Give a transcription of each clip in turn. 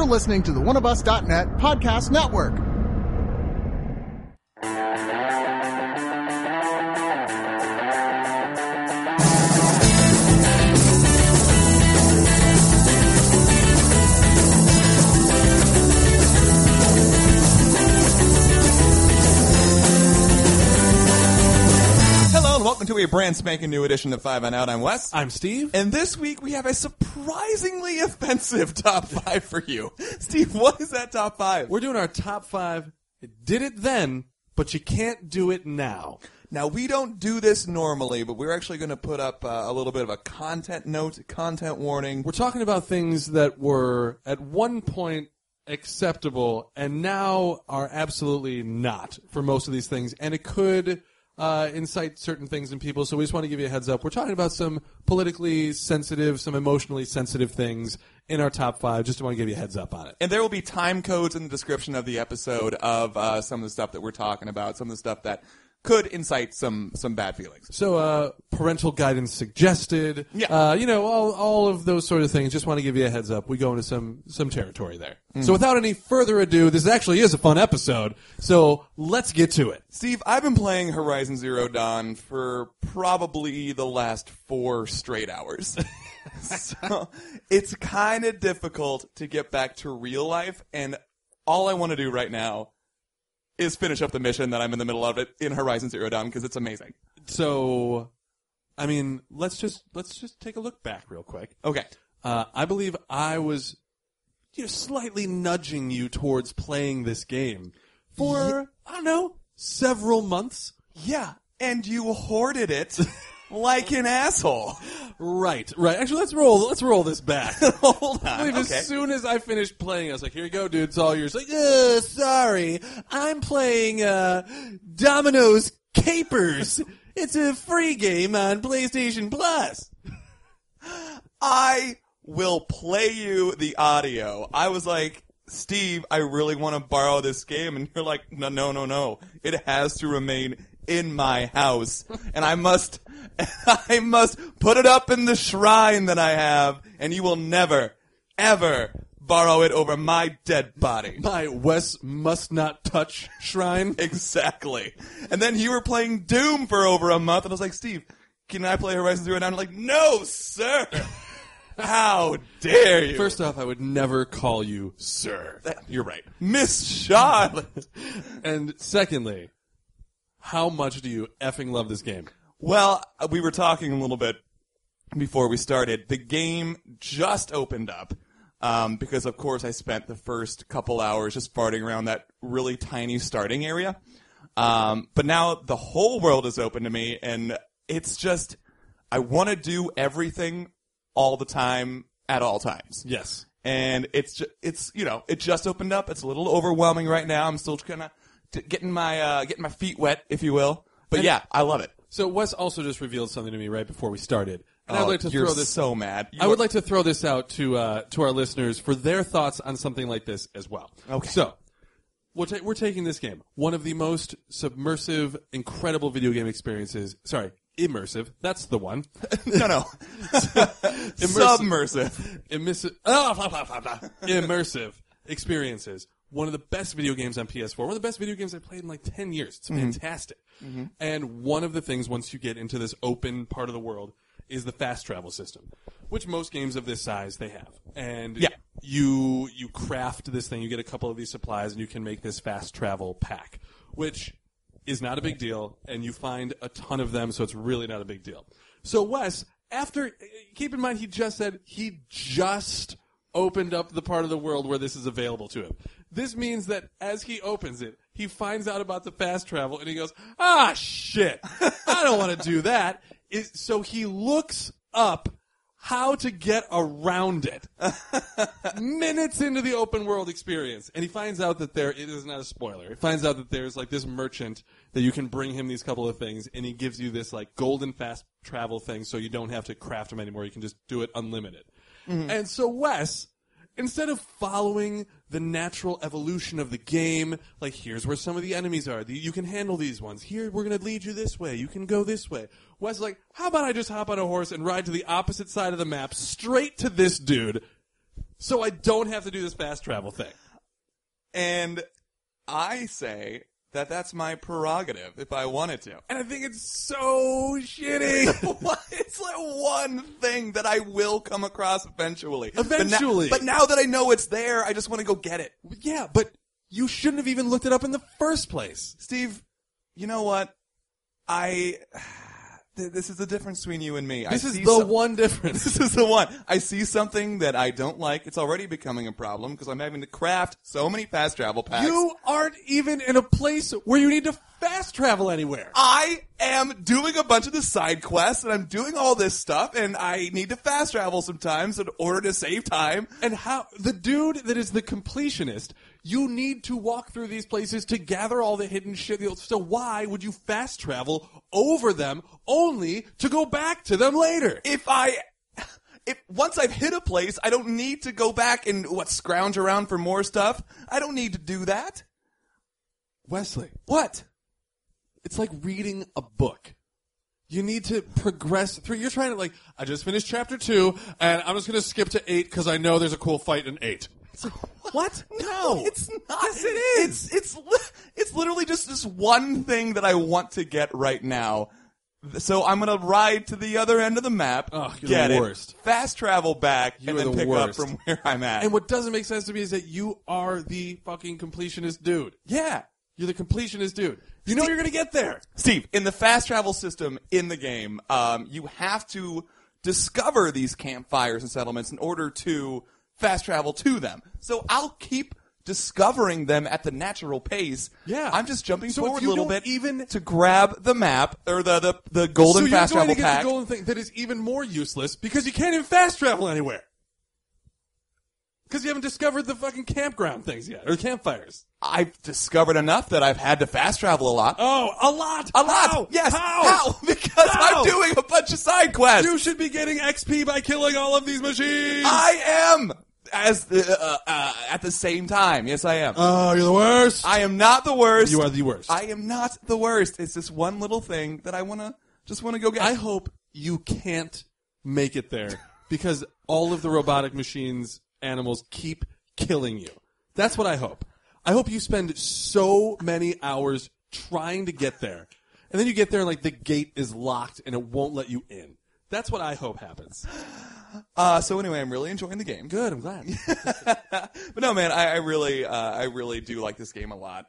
You're listening to the oneofus.net podcast network. Welcome to a brand spanking new edition of 5 and Out. I'm Wes. I'm Steve. And this week we have a surprisingly offensive top 5 for you. Steve, what is that top 5? We're doing our top 5. Did it then, but you can't do it now. Now, we don't do this normally, but we're actually going to put up a little bit of a content note, content warning. We're talking about things that were at one point acceptable and now are absolutely not for most of these things. And it could incite certain things in people, so we just want to give you a heads up. We're talking about some politically sensitive, some emotionally sensitive things in our top 5. Just want to give you a heads up on it. And there will be time codes in the description of the episode of some of the stuff that we're talking about, some of the stuff that could incite some bad feelings. So, parental guidance suggested. Yeah. All of those sort of things. Just want to give you a heads up. We go into some territory there. So without any further ado, this actually is a fun episode. So let's get to it. Steve, I've been playing Horizon Zero Dawn for probably the last 4 straight hours. So it's kind of difficult to get back to real life, and all I want to do right now is finish up the mission that I'm in the middle of it in Horizon Zero Dawn because it's amazing. So, I mean, let's just take a look back real quick. Okay. I believe I was slightly nudging you towards playing this game for, I don't know, several months. Yeah, and you hoarded it like an asshole. Right. Actually, let's roll this back. Hold on. I believe Okay. As soon as I finished playing, I was like, here you go, dude, it's all yours. Like, sorry, I'm playing Domino's Capers. It's a free game on PlayStation Plus. I will play you the audio. I was like, Steve, I really want to borrow this game. And you're like, no. It has to remain in my house. And I must put it up in the shrine that I have. And you will never, ever borrow it over my dead body. My Wes must not touch shrine. Exactly. And then you were playing Doom for over a month. And I was like, Steve, can I play Horizon Zero Dawn? Like, no, sir. How dare you? First off, I would never call you sir. You're right. Miss Charlotte. And secondly, how much do you effing love this game? Well, we were talking a little bit before we started. The game just opened up because, of course, I spent the first couple hours just farting around that really tiny starting area. But now the whole world is open to me, and it's just I want to do everything all the time at all times. Yes. And it just opened up. It's a little overwhelming right now. I'm still kind of getting my feet wet, if you will. But yeah, I love it. So Wes also just revealed something to me right before we started. And I'd I'd like to you're throw this so mad. I would like to throw this out to our listeners for their thoughts on something like this as well. Okay. So, we're taking this game, one of the most submersive, incredible video game experiences. Sorry, immersive. That's the one. No. Submersive. Immersive experiences. One of the best video games on PS4. One of the best video games I've played in like 10 years. It's fantastic. Mm-hmm. And one of the things, once you get into this open part of the world, is the fast travel system, which most games of this size they have. And yeah. you craft this thing. You get a couple of these supplies, and you can make this fast travel pack, which is not a big deal, and you find a ton of them, so it's really not a big deal. So Wes, keep in mind he just said he just opened up the part of the world where this is available to him. This means that as he opens it, he finds out about the fast travel, and he goes, shit, I don't want to do that. So he looks up how to get around it minutes into the open world experience. And he finds out that it is not a spoiler. He finds out that there's like this merchant that you can bring him these couple of things, and he gives you this like golden fast travel thing so you don't have to craft them anymore. You can just do it unlimited. Mm-hmm. And so Wes, instead of following the natural evolution of the game, like here's where some of the enemies are, you can handle these ones. Here, we're going to lead you this way. You can go this way. Wes is like, how about I just hop on a horse and ride to the opposite side of the map, straight to this dude, so I don't have to do this fast travel thing. And I say that that's my prerogative if I wanted to. And I think it's so shitty. It's like one thing that I will come across eventually. Eventually. But now that I know it's there, I just want to go get it. Yeah, but you shouldn't have even looked it up in the first place. Steve, you know what? This is the difference between you and me. This is the one difference. This is the one. I see something that I don't like. It's already becoming a problem because I'm having to craft so many fast travel packs. You aren't even in a place where you need to fast travel anywhere. I am doing a bunch of the side quests, and I'm doing all this stuff, and I need to fast travel sometimes in order to save time. And how the dude that is the completionist, you need to walk through these places to gather all the hidden shit. So why would you fast travel over them only to go back to them later? If once I've hit a place, I don't need to go back and scrounge around for more stuff. I don't need to do that. Wesley, What? it's like reading a book. You need to progress through. You're trying to I just finished chapter 2, and I'm just going to skip to 8 because I know there's a cool fight in 8. What? No, it's not. Yes, it is. It's literally just this one thing that I want to get right now. So I'm gonna ride to the other end of the map, Oh, you're get the it, worst. fast travel back, You and are then the pick worst. up from where I'm at. And what doesn't make sense to me is that you are the fucking completionist dude. Yeah. You're the completionist dude. You know you're going to get there. Steve, in the fast travel system in the game, you have to discover these campfires and settlements in order to fast travel to them. So I'll keep discovering them at the natural pace. Yeah. I'm just jumping So if forward a you little don't bit even- to grab the map or the golden so fast you're going travel to get pack. the golden thing that is even more useless because you can't even fast travel anywhere. Because you haven't discovered the fucking campground things yet, or campfires. I've discovered enough that I've had to fast travel a lot. Oh, a lot! A lot! How? Yes! How? Because How? I'm doing a bunch of side quests! You should be getting XP by killing all of these machines! I am! At the same time. Yes, I am. Oh, you're the worst! I am not the worst. You are the worst. I am not the worst. It's this one little thing that I just want to go get. I hope you can't make it there because all of the robotic machines, animals keep killing you. That's what I hope. I hope you spend so many hours trying to get there. And then you get there and the gate is locked and it won't let you in. That's what I hope happens. So anyway, I'm really enjoying the game. Good, I'm glad. But no, man, I really do like this game a lot.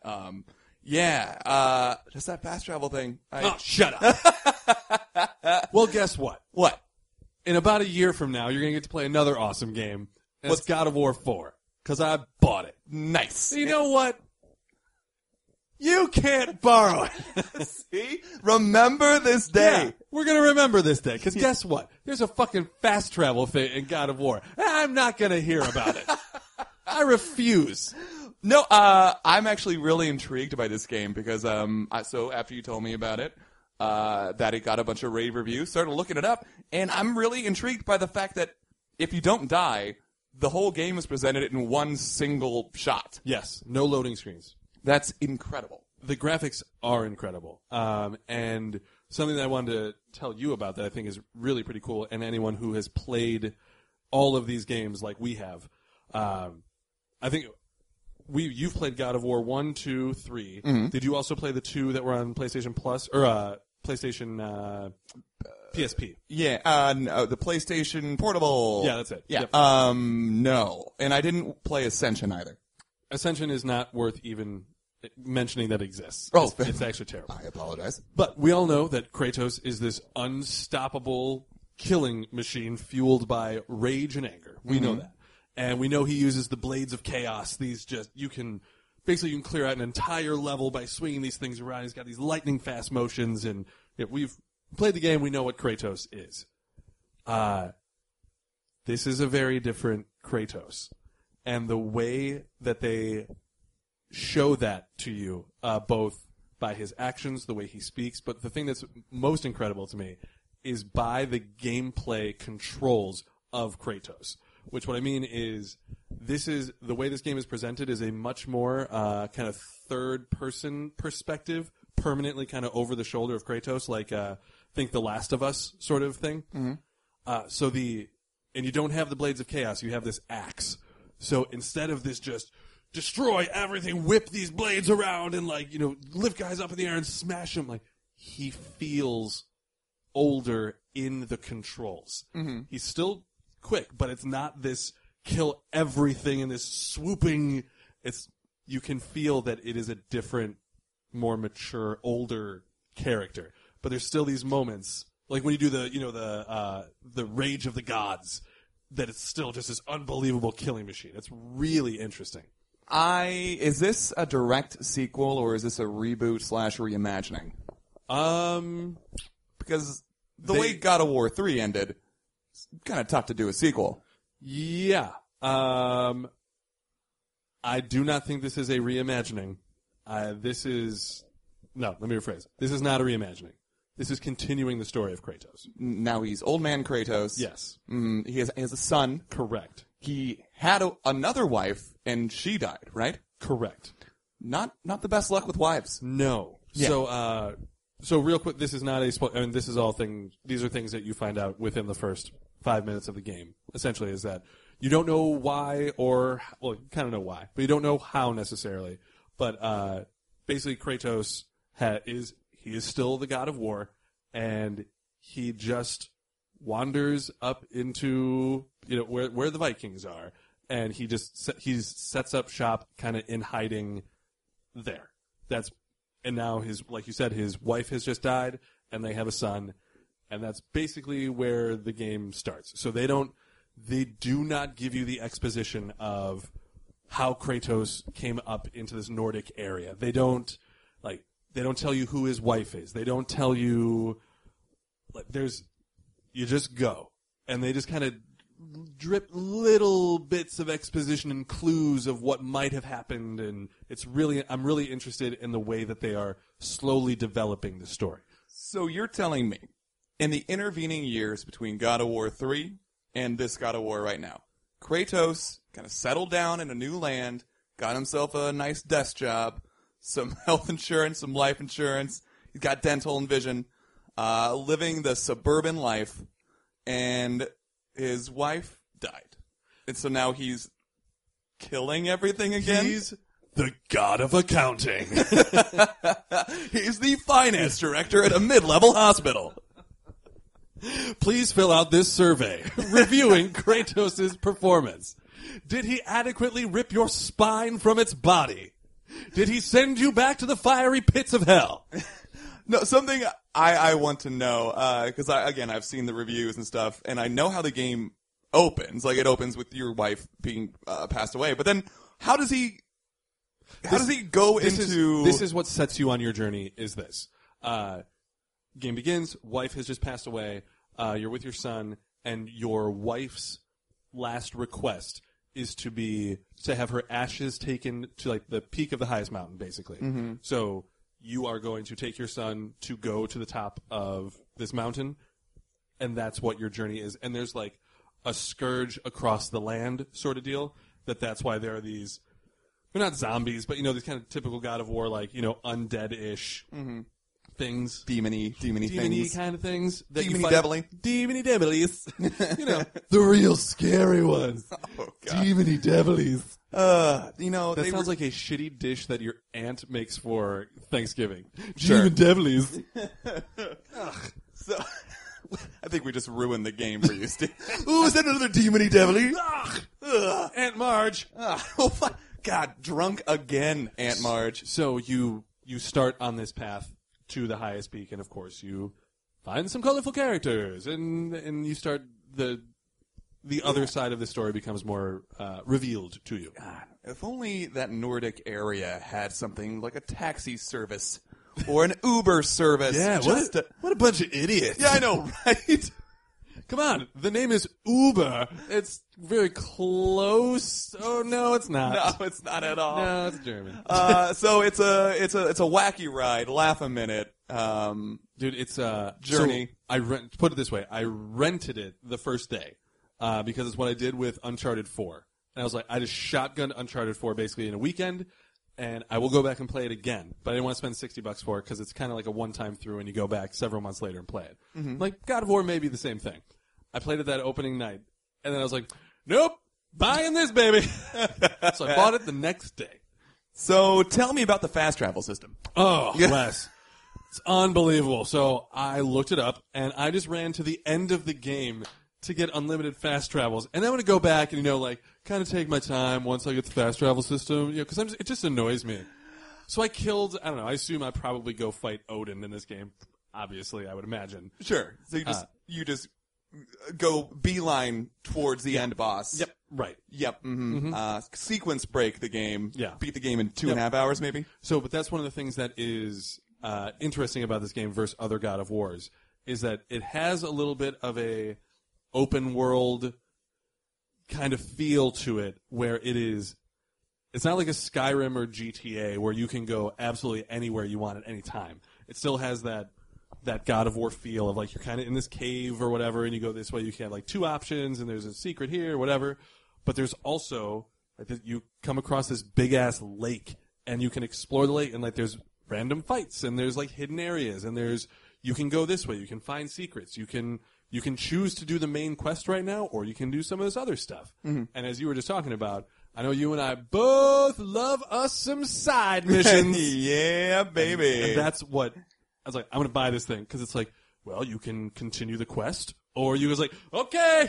Just that fast travel thing. Oh, shut up. Well, guess what? What? In about a year from now, you're going to get to play another awesome game. And What's it's God of War 4. Because I bought it. Nice. You know what? You can't borrow it. See? Remember this day. Yeah, we're going to remember this day. Because guess what? There's a fucking fast travel thing in God of War. I'm not going to hear about it. I refuse. No, I'm actually really intrigued by this game because so after you told me about it, that it got a bunch of rave reviews, started looking it up, and I'm really intrigued by the fact that if you don't die, the whole game is presented in one single shot. Yes, no loading screens. That's incredible. The graphics are incredible. And something that I wanted to tell you about that I think is really pretty cool, and anyone who has played all of these games like we have, I think you've played God of War 1, 2, 3. Mm-hmm. Did you also play the 2 that were on PlayStation Plus or PlayStation PSP? Yeah, no, the PlayStation Portable. Yeah, that's it. Yeah. Yep. No, and I didn't play Ascension either. Ascension is not worth even mentioning that exists. Oh, it's actually terrible. I apologize. But we all know that Kratos is this unstoppable killing machine fueled by rage and anger. We know that. And we know he uses the blades of chaos. You can clear out an entire level by swinging these things around. He's got these lightning fast motions, and we've played the game. We know what Kratos is. This is a very different Kratos. And the way that they show that to you, both by his actions, the way he speaks, but the thing that's most incredible to me is by the gameplay controls of Kratos. Which what I mean is, the way this game is presented is a much more kind of third-person perspective, permanently kind of over the shoulder of Kratos, like think The Last of Us sort of thing. Mm-hmm. And you don't have the Blades of Chaos, you have this axe, So instead of this just destroy everything, whip these blades around and lift guys up in the air and smash them, he feels older in the controls. Mm-hmm. He's still quick, but it's not this kill everything in this swooping. You can feel that it is a different, more mature, older character. But there's still these moments, like when you do the Rage of the Gods, that it's still just this unbelievable killing machine. It's really interesting. Is this a direct sequel or is this a reboot / reimagining? Because the way God of War 3 ended, it's kind of tough to do a sequel. Yeah. I do not think this is a reimagining. Let me rephrase. This is not a reimagining. This is continuing the story of Kratos. Now he's old man Kratos. Yes. He has a son. Correct. He had another wife, and she died, right? Correct. Not the best luck with wives. No. Yeah. So real quick, this is not a spoiler. I mean, this is all things. These are things that you find out within the first 5 minutes of the game. Essentially, is that you don't know why, you kind of know why, but you don't know how necessarily. But basically, Kratos is still the god of war, and he just wanders up into where the Vikings are, and he sets up shop kind of in hiding there. And now like you said, his wife has just died, and they have a son, and that's basically where the game starts. So they do not give you the exposition of how Kratos came up into this Nordic area. They don't tell you who his wife is. They don't tell you, you just go. And they just kind of drip little bits of exposition and clues of what might have happened. And I'm really interested in the way that they are slowly developing the story. So you're telling me, in the intervening years between God of War 3 and this God of War right now, Kratos kind of settled down in a new land, got himself a nice desk job, some health insurance, some life insurance. He's got dental and vision, living the suburban life, and his wife died. And so now he's killing everything again? He's the god of accounting. He's the finance director at a mid-level hospital. Please fill out this survey reviewing Kratos' performance. Did he adequately rip your spine from its body? Did he send you back to the fiery pits of hell? No, something I want to know, because I've seen the reviews and stuff, and I know how the game opens. Like, it opens with your wife being passed away. But then, how does he go into... This is what sets you on your journey, is this. Game begins, wife has just passed away, you're with your son, and your wife's last request is to have her ashes taken to the peak of the highest mountain, basically. Mm-hmm. So you are going to take your son to go to the top of this mountain, and that's what your journey is. And there's a scourge across the land sort of deal. That's why there are these. They're not zombies, but these kind of typical God of War, undead-ish things, demony things, kind of things. Demony devilly, the real scary ones. Oh God, demony devilies. That sounds like a shitty dish that your aunt makes for Thanksgiving. Sure. Demon devilies. So, I think we just ruined the game for you, Steve. Ooh, is that another demony devilly? Aunt Marge. Oh, God, drunk again, Aunt Marge. So you start on this path to the highest peak, and of course you find some colorful characters, and you start the other side of the story becomes more revealed to you. God, if only that Nordic area had something like a taxi service or an Uber service. Yeah, what a bunch of idiots. Yeah, I know, right? Come on, the name is Uber. It's very close. Oh no, it's not. No, it's not at all. No, it's German. So it's a wacky ride. Laugh a minute, dude. It's a journey. So put it this way: I rented it the first day because it's what I did with Uncharted 4. And I was like, I just shotgunned Uncharted 4 basically in a weekend, and I will go back and play it again. But I didn't want to spend $60 for it because it's kind of like a one-time through, and you go back several months later and play it. Mm-hmm. Like God of War may be the same thing. I played it that opening night, and then I was like, nope, buying this, baby. So I bought it the next day. So tell me about the fast travel system. Oh, Wes. It's unbelievable. So I looked it up, and I just ran to the end of the game to get unlimited fast travels. And I'm going to go back and, kind of take my time once I get the fast travel system, because it just annoys me. So I killed, I don't know, I assume I'd probably go fight Odin in this game. Obviously, I would imagine. Sure. So you just go beeline towards the end boss. Yep. Right. Yep. Mm-hmm. Sequence break the game. Yeah. Beat the game in 2.5 hours, maybe. So, but that's one of the things that is interesting about this game versus other God of Wars, is that it has a little bit of a open world kind of feel to it, where it's not like a Skyrim or GTA where you can go absolutely anywhere you want at any time. It still has that God of War feel of like you're kind of in this cave or whatever, and you go this way. You can have like 2 options, and there's a secret here or whatever. But there's also you come across this big ass lake, and you can explore the lake, and like there's random fights, and there's like hidden areas, and you can go this way. You can find secrets. You can choose to do the main quest right now, or you can do some of this other stuff. Mm-hmm. And as you were just talking about, I know you and I both love us some side missions. Yeah, baby. And that's what I was like, I'm going to buy this thing, because it's like, well, you can continue the quest, or you was like, okay,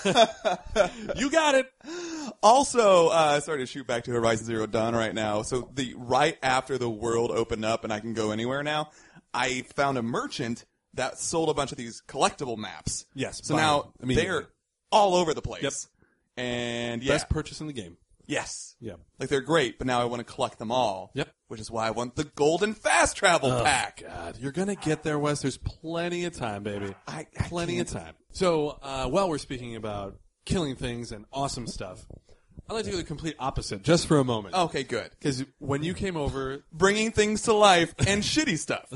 you got it. Also, sorry to shoot back to Horizon Zero Dawn right now. So right after the world opened up and I can go anywhere now, I found a merchant that sold a bunch of these collectible maps. Yes. So now they're all over the place. Yep. And Best purchase in the game. Yes. Yeah. Like they're great, but now I want to collect them all. Yep. Which is why I want the golden fast travel pack. God, you're gonna get there, Wes. There's plenty of time, baby. Plenty of can't. time. So while we're speaking about killing things and awesome stuff, I'd like to go the complete opposite, just for a moment. Okay, good. Because when you came over, Bringing things to life and shitty stuff.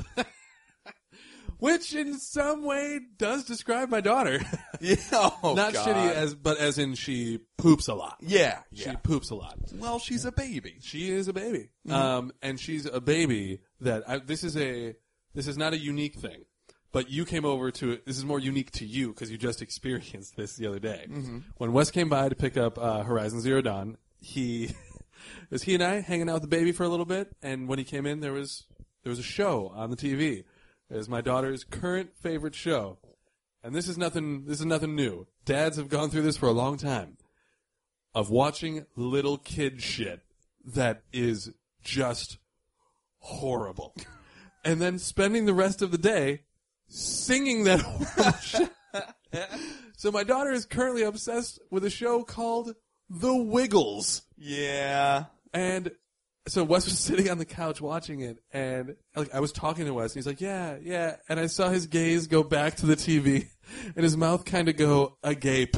which in some way does describe my daughter. Yeah. Oh, Not God. shitty but as in she poops a lot. Yeah. She poops a lot. Well, she's a baby. She is a baby. And she's a baby that this is not a unique thing, but you came over to it. This is more unique to you because you just experienced this the other day. Mm-hmm. When Wes came by to pick up Horizon Zero Dawn, he and I hanging out with the baby for a little bit, and when he came in, there was a show on the TV. It was my daughter's current favorite show. And this is nothing new. Dads have gone through this for a long time. Of watching little kid shit that is just horrible. And then spending the rest of the day singing that horrible shit. So my daughter is currently obsessed with a show called The Wiggles. Yeah. And so Wes was sitting on the couch watching it, and I was talking to Wes, and he's like, yeah. And I saw his gaze go back to the TV, and his mouth kind of go agape.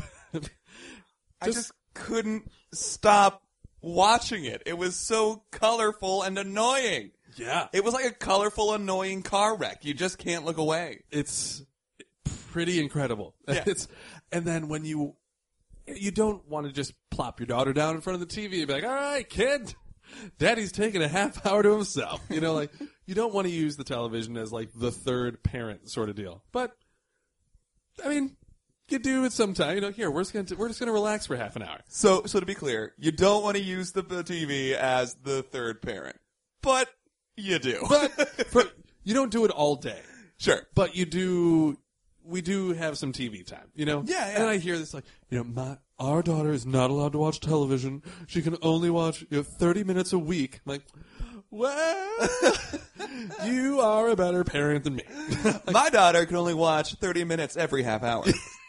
I just couldn't stop watching it. It was so colorful and annoying. Yeah. It was like a colorful, annoying car wreck. You just can't look away. It's pretty incredible. Yeah. And then when you don't want to just plop your daughter down in front of the TV and be like, all right, kid, Daddy's taking a half hour to himself. You don't want to use the television as like the third parent sort of deal. But, I mean, you do it sometime. Here, we're just gonna relax for half an hour. So to be clear, you don't want to use the TV as the third parent, but you do. But you don't do it all day. Sure. But you do. We do have some TV time, Yeah. And I hear this like, our daughter is not allowed to watch television. She can only watch 30 minutes a week. I'm like, well, you are a better parent than me. My daughter can only watch 30 minutes every half hour.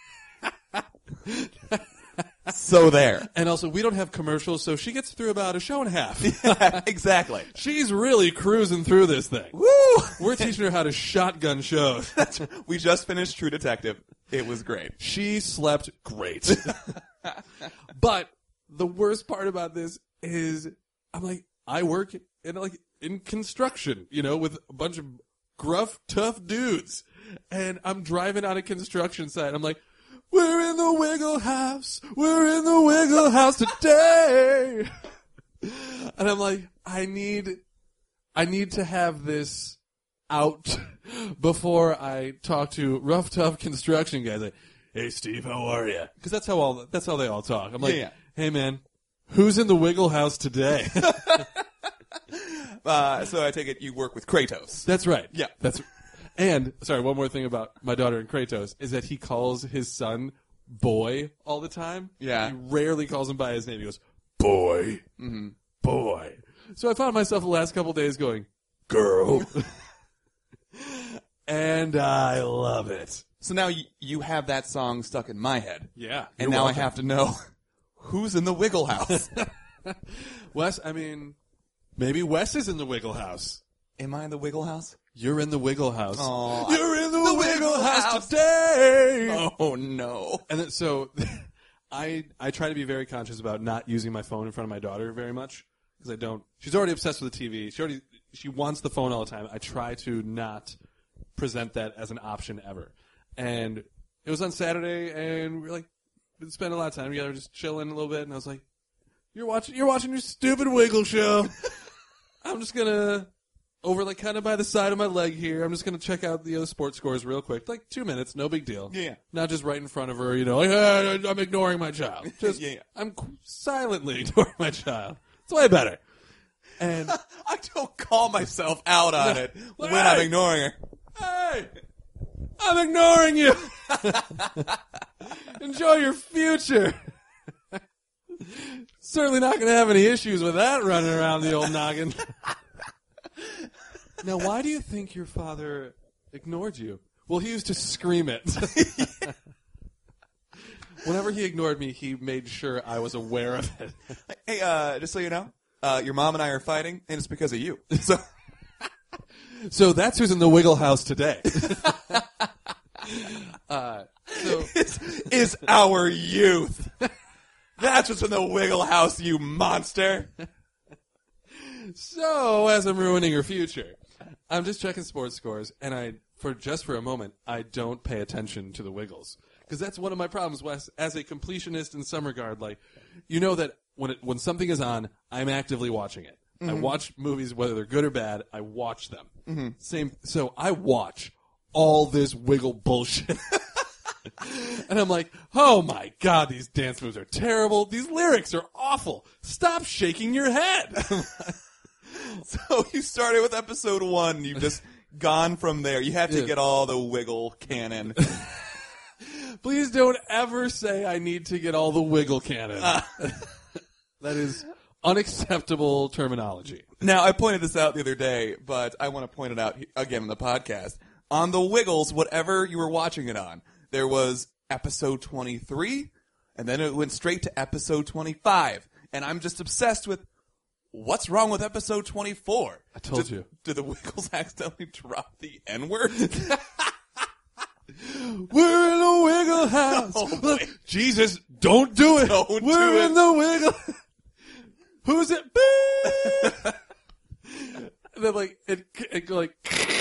So there. And also, we don't have commercials, so she gets through about a show and a half. Yeah, exactly. She's really cruising through this thing. Woo! We're teaching her how to shotgun shows. We just finished True Detective. It was great. She slept great. But the worst part about this is, I'm like, I work in construction, with a bunch of gruff, tough dudes. And I'm driving on a construction site. I'm like, we're in the Wiggle House. We're in the Wiggle House today. And I'm like, I need to have this out before I talk to rough, tough construction guys. Like, hey, Steve, how are you? Because that's how they all talk. I'm like, Hey, man, who's in the Wiggle House today? So I take it you work with Kratos. That's right. Yeah. And, sorry, one more thing about my daughter and Kratos is that he calls his son boy all the time. Yeah. He rarely calls him by his name. He goes, boy. Mm-hmm. Boy. So I found myself the last couple days going, girl. And I love it. So now you have that song stuck in my head. Yeah. And now I have to know who's in the Wiggle House. Wes, I mean, maybe Wes is in the Wiggle House. Am I in the Wiggle House? You're in the Wiggle House. Aw, You're in the Wiggle House today. Oh, no. And then, so I try to be very conscious about not using my phone in front of my daughter very much because I don't. She's already obsessed with the TV. She wants the phone all the time. I try to not present that as an option ever. And it was on Saturday, and we were like, we spent a lot of time together, just chilling a little bit. And I was like, "You're watching your stupid Wiggle show. I'm just gonna." Over, like, kind of by the side of my leg here. I'm just going to check out the other sports scores real quick. Like, 2 minutes, no big deal. Yeah. Not just right in front of her, like, hey, I'm ignoring my child. Just, Yeah. I'm silently ignoring my child. It's way better. And, I don't call myself out on it when Hey! I'm ignoring her. hey, I'm ignoring you. Enjoy your future. Certainly not going to have any issues with that running around the old noggin. Now, why do you think your father ignored you? Well, he used to scream it. Whenever he ignored me, he made sure I was aware of it. Hey, just so you know, your mom and I are fighting, and it's because of you. So that's who's in the Wiggle House today. Is our youth. That's what's in the Wiggle House, you monster. So, as I'm ruining her future, I'm just checking sports scores, and for a moment, I don't pay attention to the Wiggles. Because that's one of my problems, Wes. As a completionist in some regard, like, you know that when something is on, I'm actively watching it. Mm-hmm. I watch movies, whether they're good or bad, I watch them. Mm-hmm. So I watch all this Wiggle bullshit. And I'm like, oh my God, these dance moves are terrible. These lyrics are awful. Stop shaking your head. So you started with episode 1. You've just gone from there. You have to get all the Wiggle canon. Please don't ever say I need to get all the Wiggle canon. That is unacceptable terminology. Now, I pointed this out the other day, but I want to point it out again in the podcast. On the Wiggles, whatever you were watching it on, there was episode 23, and then it went straight to episode 25. And I'm just obsessed with what's wrong with episode 24? I told you. Did the Wiggles accidentally drop the N-word? We're in the Wiggle House. Oh, Look, Jesus, don't do it. We're in the Wiggle. Who's it? And then, like, it like.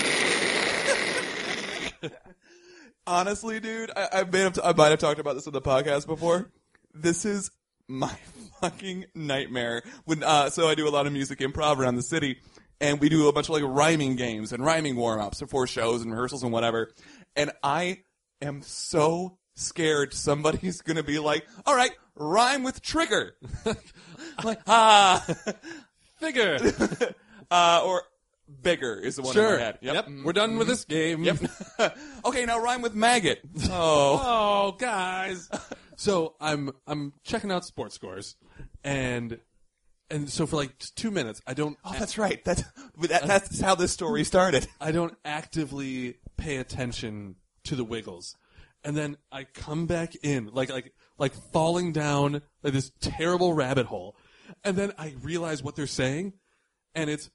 Honestly, dude, I might have talked about this on the podcast before. This is my fucking nightmare. So I do a lot of music improv around the city, and we do a bunch of like rhyming games and rhyming warm-ups before shows and rehearsals and whatever. And I am so scared somebody's going to be like, all right, rhyme with trigger. I'm like, Figure. or bigger is the one in my head. Yep. We're done with this game. Yep. Okay, now rhyme with maggot. Oh. Oh, guys. So I'm checking out sports scores, and so for like 2 minutes, I don't. Oh, that's right. That's how this story started. I don't actively pay attention to the Wiggles, and then I come back in like falling down like this terrible rabbit hole, and then I realize what they're saying, and it's.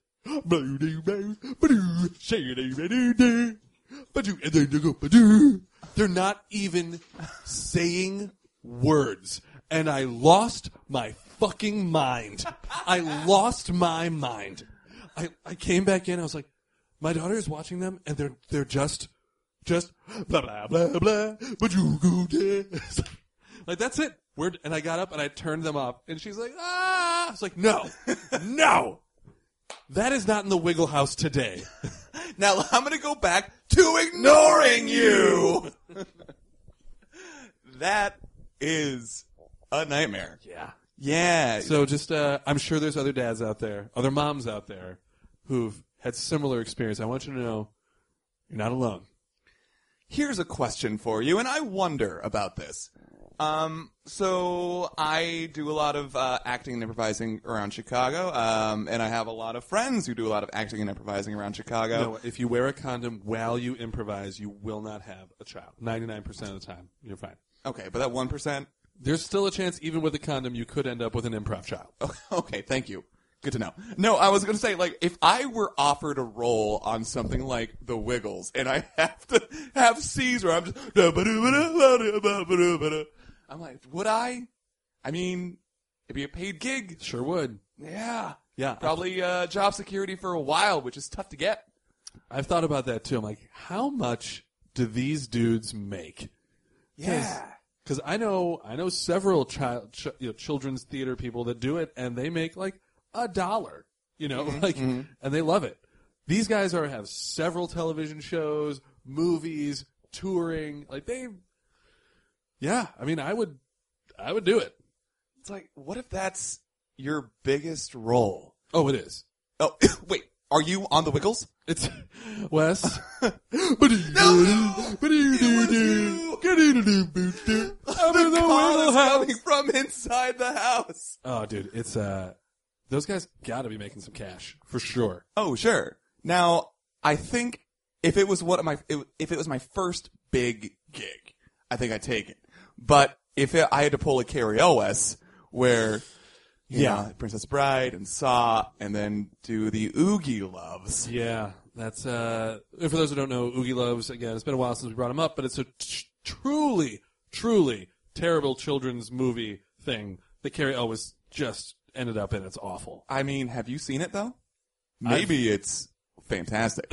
They're not even saying words. And I lost my fucking mind. I lost my mind. I came back in, I was like, my daughter is watching them, and they're just blah blah blah blah, but you go there. Like, that's it. And I got up and I turned them off, and she's like, ah. I was like, no. That is not in the Wiggle House today. Now I'm going to go back to ignoring you. That is a nightmare. Yeah. Yeah. So just, I'm sure there's other dads out there, other moms out there who've had similar experience. I want you to know you're not alone. Here's a question for you, and I wonder about this. So I do a lot of acting and improvising around Chicago, and I have a lot of friends who do a lot of acting and improvising around Chicago. No, if you wear a condom while you improvise, you will not have a child. 99% of the time, you're fine. Okay, but that 1%? There's still a chance, even with a condom, you could end up with an improv child. Okay, thank you. Good to know. No, I was going to say, like, if I were offered a role on something like The Wiggles, and I have to have scenes where I'm just, I'm like, would I? I mean, it'd be a paid gig. Sure would. Yeah. Yeah. Probably job security for a while, which is tough to get. I've thought about that, too. I'm like, how much do these dudes make? Yeah. Because I know several children's theater people that do it, and they make, like, $1, and they love it. These guys have several television shows, movies, touring. Like I mean, I would do it. It's like, what if that's your biggest role? Oh, it is. Oh, wait, are you on The Wiggles? It's Wes. The call is coming from inside the house. Oh, dude, it's those guys got to be making some cash for sure. Oh, sure. Now, I think if it was if it was my first big gig, I think I'd take it. But if I had to pull a Carrie Elwes, where you know, Princess Bride and Saw, and then do the Oogie Loves. Yeah, that's for those who don't know, Oogie Loves. Again, it's been a while since we brought him up, but it's a truly terrible children's movie thing that Carrie Elwes just ended up in. It's awful. I mean, have you seen it though? Maybe it's fantastic.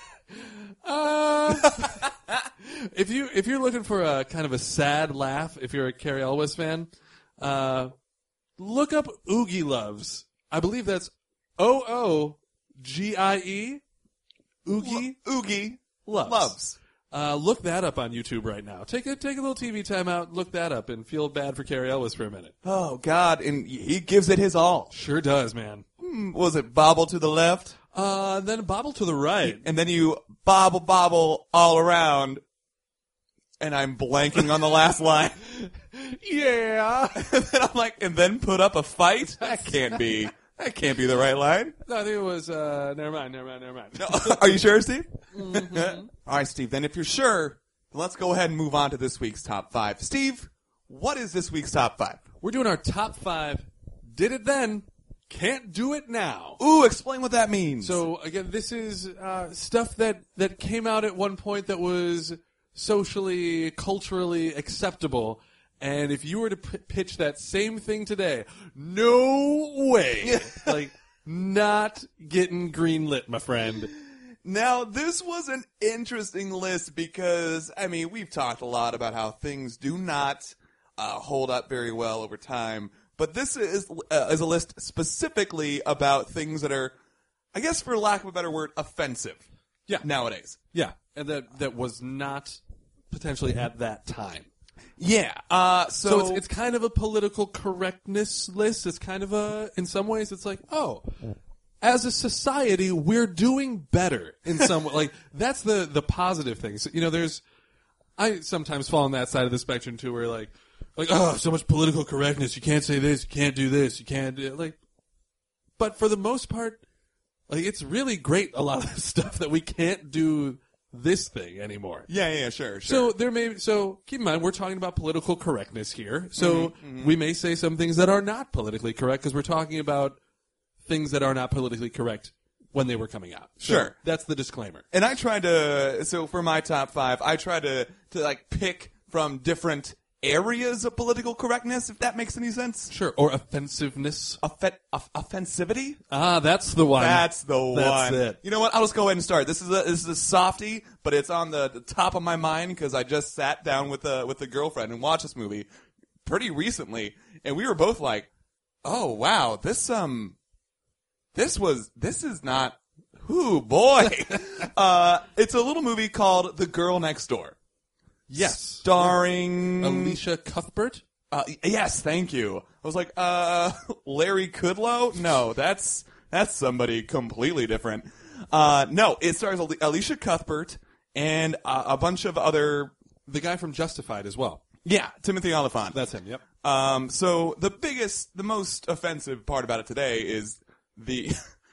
If you're looking for a kind of a sad laugh, if you're a Carrie Elwes fan, look up Oogie Loves. I believe that's OOGIE. Oogie Loves. Look that up on YouTube right now. Take a little TV time out, look that up, and feel bad for Carrie Elwes for a minute. Oh God, and he gives it his all. Sure does, man. Was it bobble to the left? Then bobble to the right. And then you bobble all around. And I'm blanking on the last line. Yeah. And then I'm like, and then put up a fight? That can't be the right line. No, I think it was, never mind. No, are you sure, Steve? Mm-hmm. All right, Steve, then if you're sure, then let's go ahead and move on to this week's top 5. Steve, what is this week's top 5? We're doing our top 5. Did it then. Can't do it now. Ooh, explain what that means. So, again, this is stuff that came out at one point that was socially, culturally acceptable. And if you were to pitch that same thing today, no way. Like, not getting greenlit, my friend. Now, this was an interesting list because, I mean, we've talked a lot about how things do not hold up very well over time. But this is a list specifically about things that are, I guess for lack of a better word, offensive. Yeah. Nowadays. Yeah. And that was not potentially at that time. Yeah. So it's kind of a political correctness list. It's kind of in some ways, it's like, oh, as a society, we're doing better in some way. Like, that's the positive thing. So, I sometimes fall on that side of the spectrum too, where like, oh, so much political correctness. You can't say this. You can't do this. You can't do like. But for the most part, like, it's really great. A lot of the stuff that we can't do this thing anymore. Yeah, sure. So keep in mind, we're talking about political correctness here. So we may say some things that are not politically correct because we're talking about things that are not politically correct when they were coming out. Sure. So that's the disclaimer. And I tried so for my top 5, I tried to like pick from different areas of political correctness, if that makes any sense. Sure. Or offensiveness. Offensivity? Ah, that's the one. That's the one. That's it. You know what? I'll just go ahead and start. This is a softie, but it's on the top of my mind because I just sat down with a girlfriend and watched this movie pretty recently, and we were both like, "Oh wow, this is not. Ooh boy." It's a little movie called The Girl Next Door. Yes. Starring Alicia Cuthbert. Yes, thank you. I was like, Larry Kudlow? No, that's somebody completely different. No, it stars Alicia Cuthbert and a bunch of other... The guy from Justified as well. Yeah, Timothy Olyphant. That's him, yep. So the most offensive part about it today is the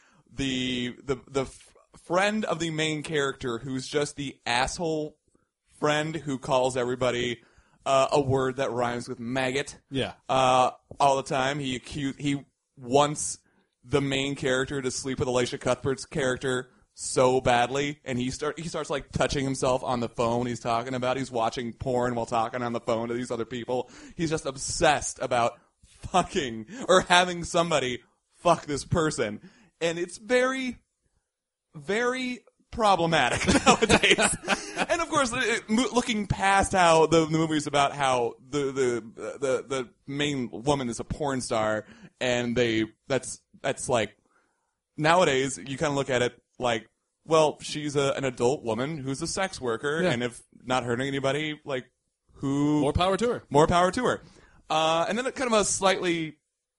friend of the main character who's just the asshole friend who calls everybody a word that rhymes with maggot. Yeah. All the time. He wants the main character to sleep with Alicia Cuthbert's character so badly, and he starts like touching himself on the phone he's talking about. He's watching porn while talking on the phone to these other people. He's just obsessed about fucking or having somebody fuck this person. And it's very, very problematic nowadays. And of course, looking past how the movie's about how the main woman is a porn star, and that's like nowadays you kind of look at it like, well, she's an adult woman who's a sex worker, and if not hurting anybody, like who More power to her. More power to her. And then kind of a slightly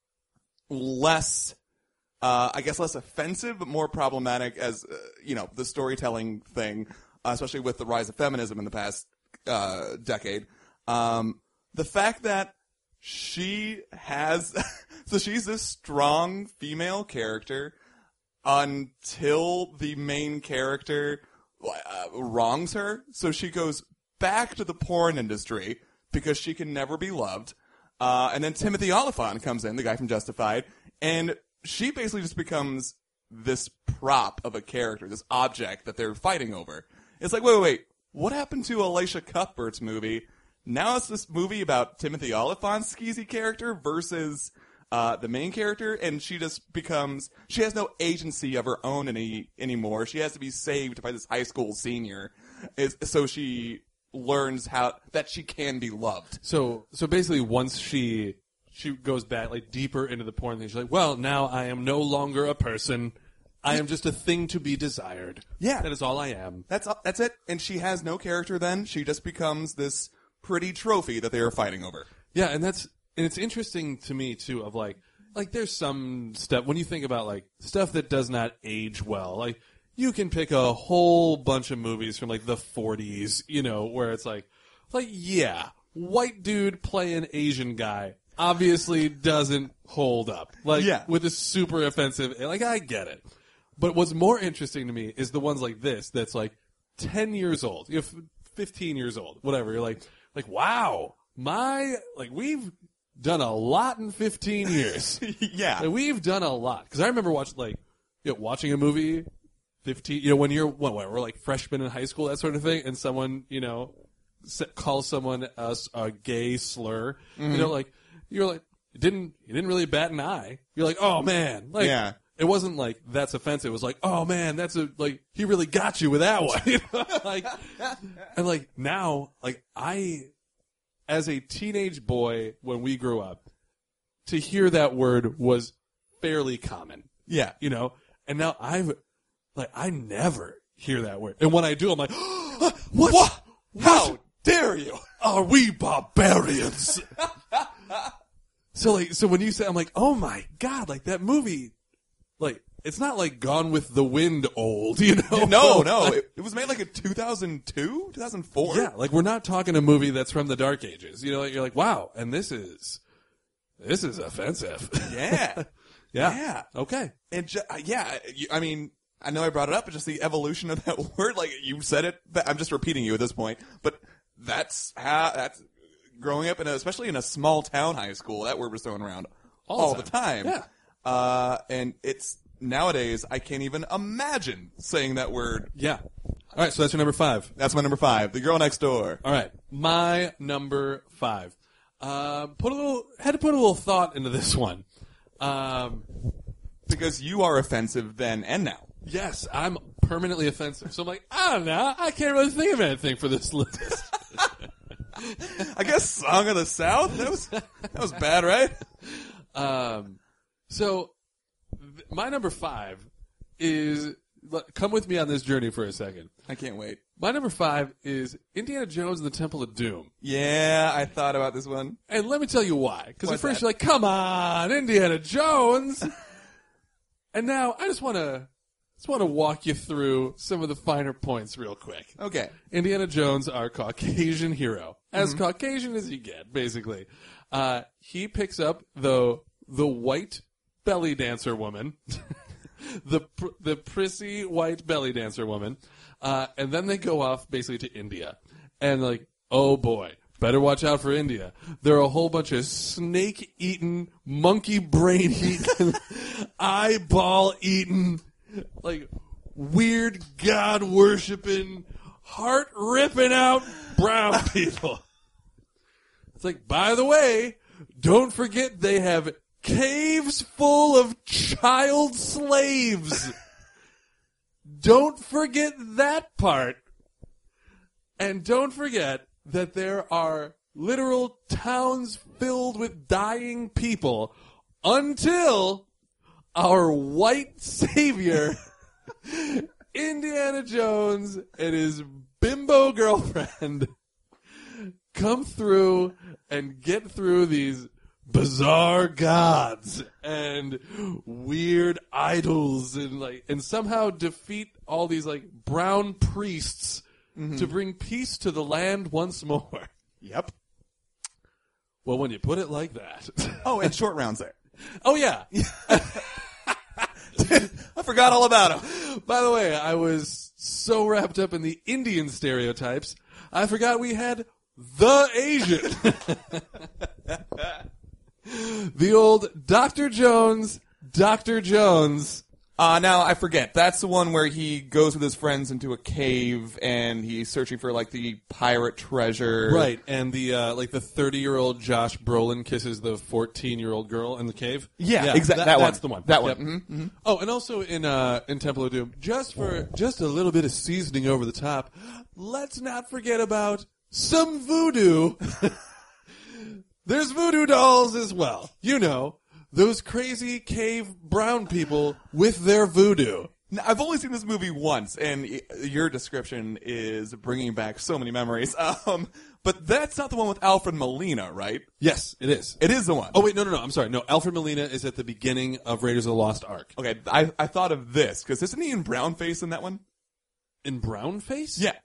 less. I guess less offensive, but more problematic as, the storytelling thing, especially with the rise of feminism in the past decade. The fact that she has... so she's this strong female character until the main character wrongs her. So she goes back to the porn industry because she can never be loved. And then Timothy Olyphant comes in, the guy from Justified, and... she basically just becomes this prop of a character, this object that they're fighting over. It's like, wait. What happened to Alicia Cuthbert's movie? Now it's this movie about Timothy Olyphant's skeezy character versus the main character, and she just becomes... she has no agency of her own anymore. She has to be saved by this high school senior. So she learns that she can be loved. So basically once she goes back, like, deeper into the porn thing. She's like, well, now I am no longer a person. I am just a thing to be desired. Yeah. That is all I am. That's it. And she has no character then. She just becomes this pretty trophy that they are fighting over. Yeah, and it's interesting to me, too, of, like there's some stuff, when you think about, like, stuff that does not age well, like, you can pick a whole bunch of movies from, like, the 40s, where it's like, yeah, white dude playing Asian guy obviously doesn't hold up. With a super offensive... like, I get it. But what's more interesting to me is the ones like this that's, like, 10 years old. 15 years old. Whatever. You're like, wow. We've done a lot in 15 years. Yeah. Like, we've done a lot. Because I remember watching a movie 15... when you're... we're, like, freshmen in high school, that sort of thing, and someone, calls someone a gay slur. Mm-hmm. You're like, you didn't really bat an eye. You're like, oh man, yeah. It wasn't like that's offensive. It was like, oh man, he really got you with that one. And now, I, as a teenage boy when we grew up, to hear that word was fairly common. Yeah, and now I never hear that word, and when I do, I'm like, what? How dare you? Are we barbarians? So when you say, I'm like, oh my god, that movie, it's not like Gone with the Wind old, No. It was made in 2002, 2004. Yeah, we're not talking a movie that's from the Dark Ages. You're like, wow, and this is offensive. Yeah. Yeah. Okay. And I know I brought it up, but just the evolution of that word, you said it, I'm just repeating you at this point, but that's growing up especially in a small town high school, that word was thrown around all the time. Yeah. And it's nowadays, I can't even imagine saying that word. Yeah. All right. So that's your number 5. That's my number 5. The Girl Next Door. All right. My number 5. Had to put a little thought into this one. Because you are offensive then and now. Yes, I'm permanently offensive. So I'm like, I don't know. I can't really think of anything for this list. I guess Song of the South? That was bad, right? So my number 5 is come with me on this journey for a second. I can't wait. My number 5 is Indiana Jones and the Temple of Doom. Yeah, I thought about this one. And let me tell you why. Because at What's first that? you're like, come on, Indiana Jones. And now I just want to walk you through some of the finer points real quick. Okay. Indiana Jones, our Caucasian hero. As Caucasian as you get, basically. He picks up the white belly dancer woman. the prissy white belly dancer woman. And then they go off basically to India. And like, oh boy, better watch out for India. There are a whole bunch of snake-eating, monkey brain-eating, eyeball-eating, like weird God-worshipping, heart-ripping out brown people. It's like, by the way, don't forget they have caves full of child slaves. Don't forget that part. And don't forget that there are literal towns filled with dying people until our white savior, Indiana Jones, and his bimbo girlfriend come through and get through these bizarre gods and weird idols and somehow defeat all these like brown priests to bring peace to the land once more. Yep. Well, when you put it like that. Oh, and short rounds there. Oh, yeah. I forgot all about him. By the way, I was so wrapped up in the Indian stereotypes, I forgot we had the Asian. The old Dr. Jones. Now I forget. That's the one where he goes with his friends into a cave and he's searching for like the pirate treasure. Right, and the like the 30-year-old Josh Brolin kisses the 14-year-old girl in the cave. Yeah, exactly. That one. That's the one. That one. Yep. Mm-hmm. Oh, and also in Temple of Doom, just a little bit of seasoning over the top, let's not forget about some voodoo. There's voodoo dolls as well. You know, those crazy cave brown people with their voodoo. Now, I've only seen this movie once, and your description is bringing back so many memories. But that's not the one with Alfred Molina, right? Yes, it is. It is the one. Oh, wait, no, I'm sorry. No, Alfred Molina is at the beginning of Raiders of the Lost Ark. Okay, I thought of this, because isn't he in brownface in that one? In brownface? Yeah.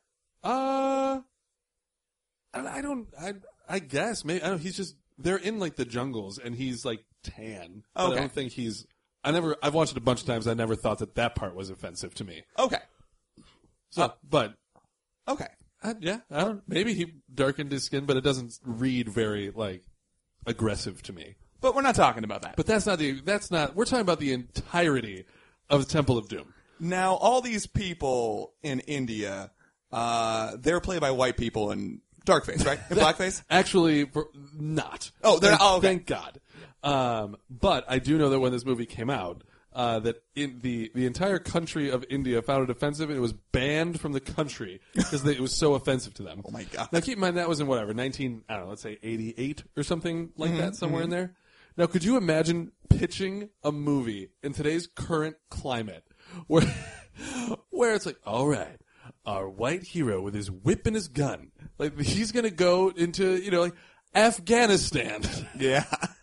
I guess maybe he's just they're in like the jungles and he's like tan. But Okay. I don't think I've watched it a bunch of times. I never thought that part was offensive to me. Okay. So, but Okay. yeah, I don't. Maybe he darkened his skin, but it doesn't read very like aggressive to me. But we're not talking about that. But that's not. We're talking about the entirety of the Temple of Doom. Now, all these people in India, they're played by white people in darkface, right? In blackface? Actually, not. Oh, they're not. Oh, okay. Thank God. But I do know that when this movie came out, that in the entire country of India found it offensive, and it was banned from the country because it was so offensive to them. Oh my God. Now keep in mind that was in whatever, let's say 88 or something like that, somewhere in there. Now could you imagine pitching a movie in today's current climate where it's like, all right, our white hero with his whip and his gun, like he's gonna go into, like Afghanistan. Yeah.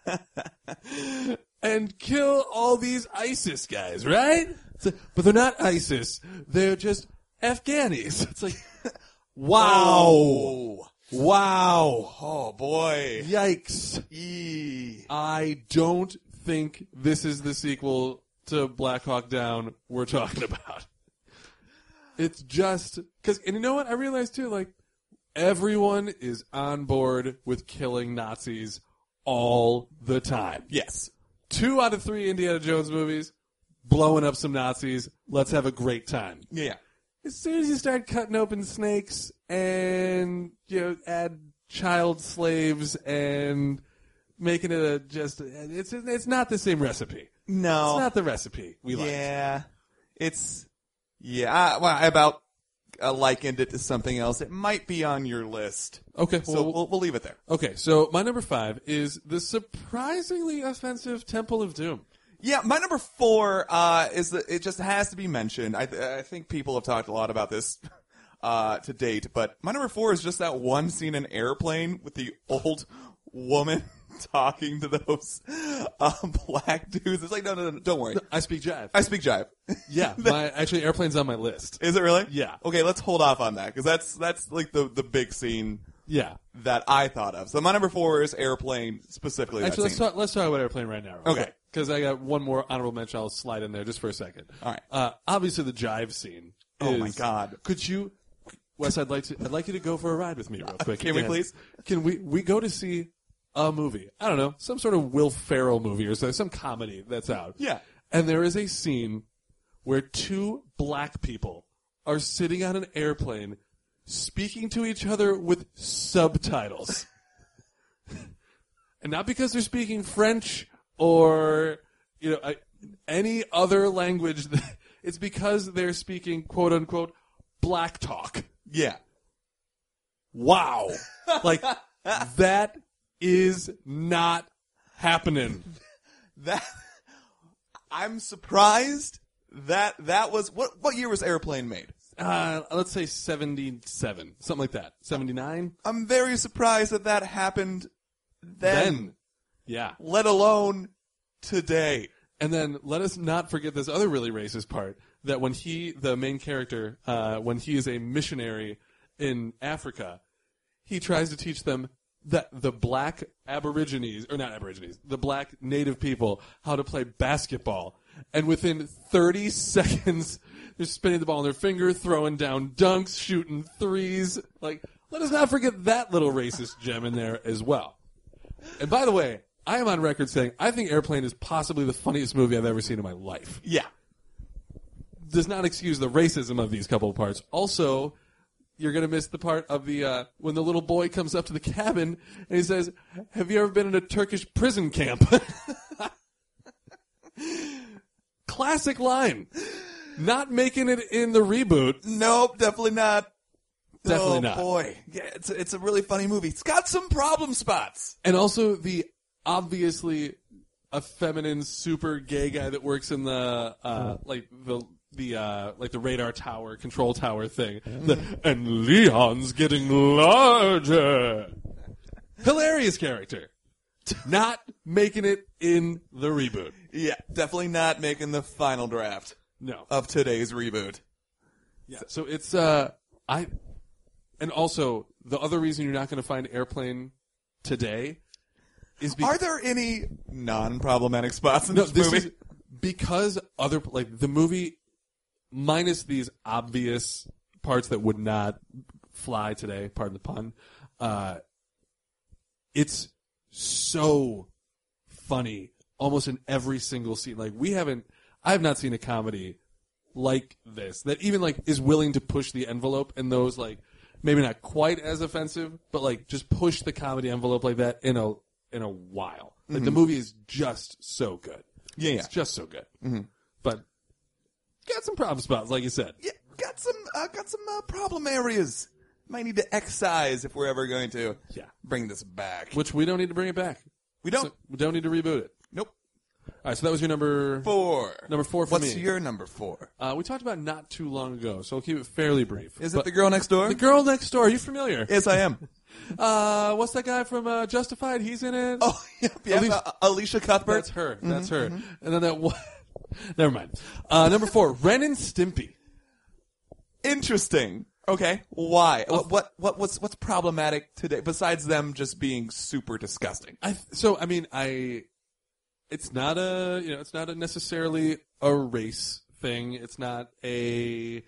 And kill all these ISIS guys, right? But they're not ISIS. They're just Afghanis. It's like, wow. Oh. Wow. Oh, boy. Yikes. I don't think this is the sequel to Black Hawk Down we're talking about. It's just... And you know what? I realized, too, like, everyone is on board with killing Nazis all the time. Yes. 2 out of 3 Indiana Jones movies, blowing up some Nazis. Let's have a great time. Yeah. As soon as you start cutting open snakes and, add child slaves and making it it's not the same recipe. No. It's not the recipe we like. Yeah. I likened it to something else. It might be on your list. Okay. So we'll leave it there. Okay, so my number 5 is the surprisingly offensive Temple of Doom. Yeah, my number 4 is that it just has to be mentioned. I think people have talked a lot about this to date, but my number 4 is just that one scene in Airplane with the old woman talking to those black dudes. It's like, no, don't worry. I speak jive. I speak jive. Yeah, actually, Airplane's on my list. Is it really? Yeah. Okay, let's hold off on that, because that's like the big scene Yeah. that I thought of. So my number 4 is Airplane, specifically that Actually, scene. let's talk about Airplane right now. Okay. Because I got one more honorable mention I'll slide in there just for a second. All right. Obviously, the jive scene. Oh, my is- God. Could you, Wes? I'd like you to go for a ride with me real quick. Can we again. please? Can we go to see a movie? I don't know, some sort of Will Ferrell movie or some comedy that's out. Yeah. And there is a scene where 2 black people are sitting on an airplane speaking to each other with subtitles. And not because they're speaking French or, any other language. It's because they're speaking, quote unquote, black talk. Yeah. Wow. Like, that is not happening. I'm surprised that was what year was Airplane made? Let's say 77, something like that. 79? I'm very surprised that happened then, Yeah. let alone today. And then let us not forget this other really racist part, that when the main character, when he is a missionary in Africa, he tries to teach them that the black the black native people, how to play basketball. And within 30 seconds, they're spinning the ball on their finger, throwing down dunks, shooting threes. Like, let us not forget that little racist gem in there as well. And by the way, I am on record saying I think Airplane is possibly the funniest movie I've ever seen in my life. Yeah. Does not excuse the racism of these couple of parts. Also, you're going to miss the part of the when the little boy comes up to the cabin and he says, "Have you ever been in a Turkish prison camp?" Classic line. Not making it in the reboot. Nope, definitely not. Definitely oh, not. Boy, yeah, it's a really funny movie. It's got some problem spots. And also the obviously effeminate, super gay guy that works in the like the radar tower, control tower thing. And Leon's getting larger. Hilarious character. Not making it in the reboot. Yeah, definitely not making the final draft No. of today's reboot. Yeah. So it's and also the other reason you're not going to find Airplane today is because Are there any non-problematic spots in this movie? is because the movie minus these obvious parts that would not fly today, pardon the pun, it's so funny almost in every single scene. Like I have not seen a comedy like this that even is willing to push the envelope in those maybe not quite as offensive, but just push the comedy envelope like that in a while. Like the movie is just so good. Yeah, It's just so good. Mm-hmm. But got some problem spots, like you said. Yeah, got some problem areas. Might need to excise if we're ever going to bring this back. Which we don't need to bring it back. We don't. So we don't need to reboot it. Nope. All right, so that was your number 4. Number 4 for What's me. your number 4? We talked about not too long ago, so I'll keep it fairly brief. Is it The Girl Next Door? The Girl Next Door? Are you familiar? Yes, I am. What's that guy from Justified? He's in it. Oh, yeah. Alicia Cuthbert. That's her. That's her. And then that one. Never mind. Number 4, Ren and Stimpy. Interesting. Okay. Why? What's problematic today besides them just being super disgusting? It's not a necessarily a race thing. It's not a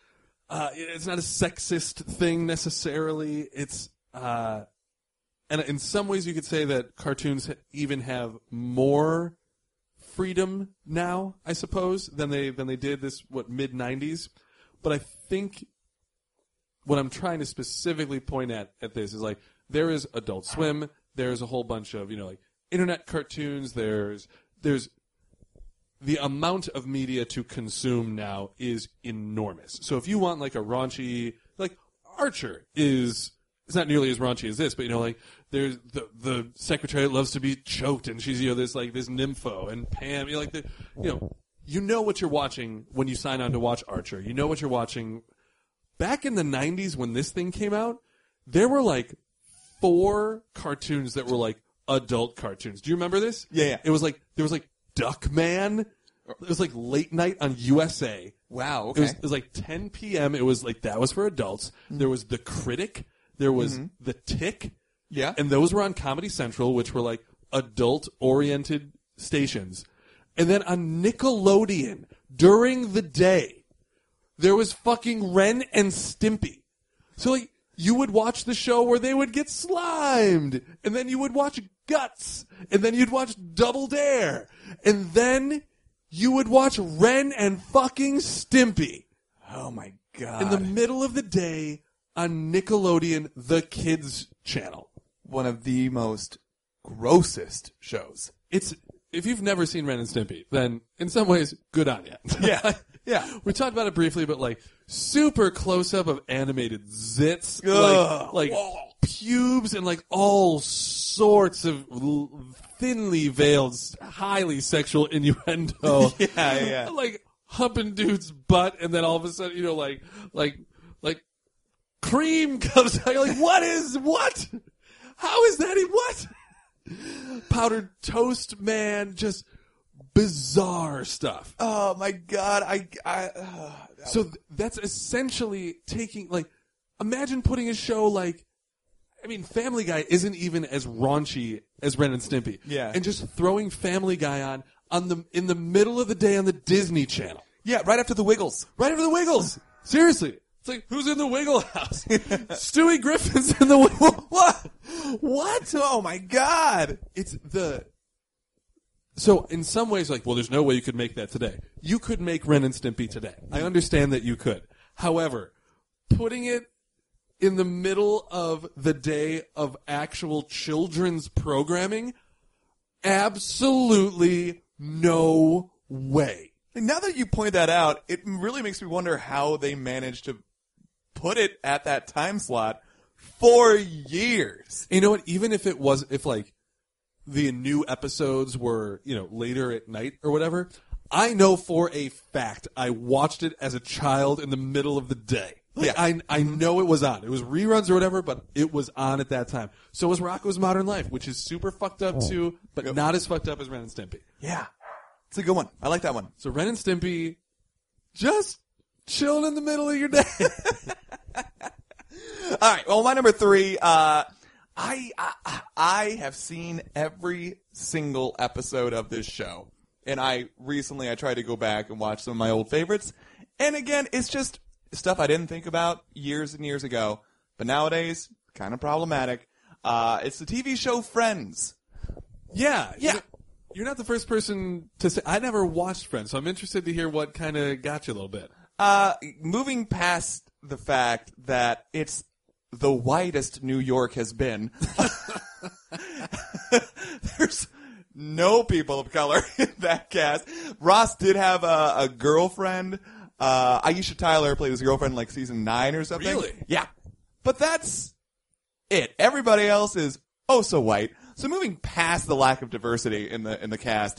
sexist thing necessarily. It's and in some ways you could say that cartoons even have more freedom now, I suppose, than they did mid 90s. But I think what I'm trying to specifically point at this is there is Adult Swim, there's a whole bunch of internet cartoons, there's the amount of media to consume now is enormous. So if you want a raunchy, Archer is it's not nearly as raunchy as this, but like there's the secretary that loves to be choked, and she's this nympho, and Pam, you know what you're watching when you sign on to watch Archer. You know what you're watching. Back in the 90s when this thing came out, there were 4 cartoons that were adult cartoons. Do you remember this? Yeah. It was there was Duckman. It was late night on USA. Wow. Okay. It was 10 p.m. It was that was for adults. There was The Critic. There was The Tick. Yeah. And those were on Comedy Central, which were adult-oriented stations. And then on Nickelodeon, during the day, there was fucking Ren and Stimpy. So, you would watch the show where they would get slimed, and then you would watch Guts, and then you'd watch Double Dare, and then you would watch Ren and fucking Stimpy. Oh my God. In the middle of the day on Nickelodeon, the kids channel. One of the most grossest shows. If you've never seen Ren and Stimpy, then in some ways, good on you. Yeah. Yeah. We talked about it briefly, but super close up of animated zits, pubes, and all sorts of thinly veiled, highly sexual innuendo. Yeah. Humping dude's butt, and then all of a sudden, cream comes out. What? How is that? What? Powdered toast, man, just bizarre stuff. Oh my God. So that's essentially taking, imagine putting a show Family Guy isn't even as raunchy as Ren and Stimpy. Yeah. And just throwing Family Guy on in the middle of the day on the Disney Channel. Yeah, right after the Wiggles. Right after the Wiggles. Seriously. It's who's in the Wiggle House? Stewie Griffin's in the Wiggle. What? Oh my God. So in some ways, there's no way you could make that today. You could make Ren and Stimpy today. I understand that you could. However, putting it in the middle of the day of actual children's programming, absolutely no way. Now that you point that out, it really makes me wonder how they managed to put it at that time slot for years. You know what? Even if the new episodes were, later at night or whatever, I know for a fact I watched it as a child in the middle of the day. Yeah. I know it was on. It was reruns or whatever, but it was on at that time. So was Rocko's Modern Life, which is super fucked up too, but not as fucked up as Ren and Stimpy. Yeah. It's a good one. I like that one. So Ren and Stimpy, just chilling in the middle of your day. All right. Well, my number 3, I have seen every single episode of this show. And I tried to go back and watch some of my old favorites. And again, it's just stuff I didn't think about years and years ago. But nowadays, kind of problematic. It's the TV show Friends. Yeah. Yeah. You're not the first person to say, I never watched Friends, so I'm interested to hear what kind of got you a little bit. Moving past the fact that it's the whitest New York has been, there's no people of color in that cast. Ross did have a girlfriend. Aisha Tyler played his girlfriend in season 9 or something. Really? Yeah. But that's it. Everybody else is oh so white. So moving past the lack of diversity in the cast,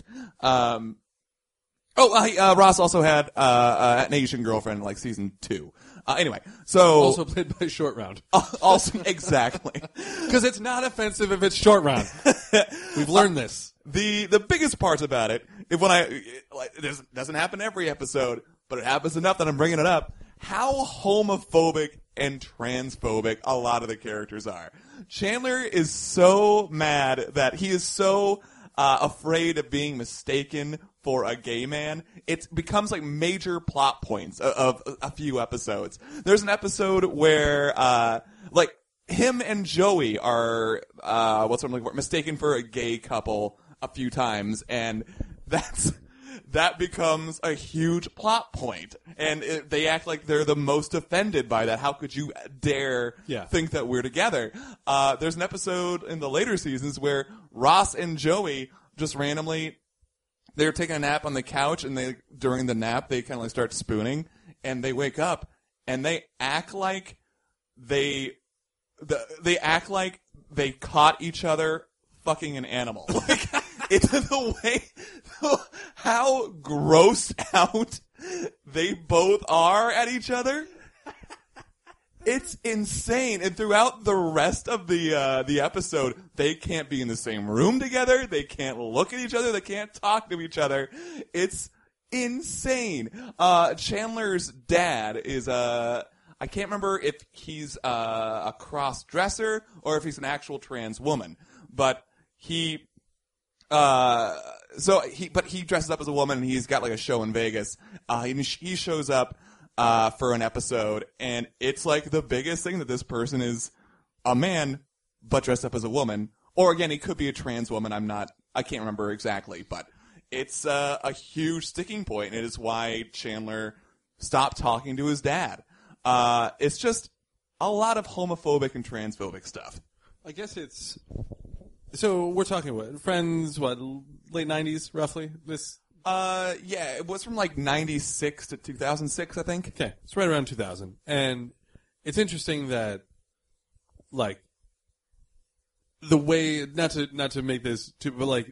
Ross also had an Asian girlfriend in season 2. Anyway, so also played by Short Round. Also, exactly, because it's not offensive if it's Short Round. We've learned this. The biggest parts about it, this doesn't happen every episode, but it happens enough that I'm bringing it up. How homophobic and transphobic a lot of the characters are. Chandler is so mad that he is so afraid of being mistaken for a gay man. It becomes major plot points of a few episodes. There's an episode where him and Joey are mistaken for a gay couple a few times, and that becomes a huge plot point. And they act like they're the most offended by that. How could you dare think that we're together? There's an episode in the later seasons where Ross and Joey just randomly, they're taking a nap on the couch, and during the nap, they kind of start spooning, and they wake up, and they act like they they act like they caught each other fucking an animal. Like, it's the way, how grossed out they both are at each other. It's insane. And throughout the rest of the episode, they can't be in the same room together. They can't look at each other. They can't talk to each other. It's insane. Chandler's dad is I can't remember if he's a cross-dresser or if he's an actual trans woman, but he dresses up as a woman and he's got like a show in Vegas. He shows up for an episode, and it's like the biggest thing that this person is a man but dressed up as a woman. Or again, he could be a trans woman. I can't remember exactly, but it's a huge sticking point, and it is why Chandler stopped talking to his dad. It's just a lot of homophobic and transphobic stuff. I guess it's... So we're talking what? Friends, what, late 90s, roughly? This... Yeah, it was from like 96 to 2006, I think. Okay, it's right around 2000. And it's interesting that, like, the way, not to make this too, but like,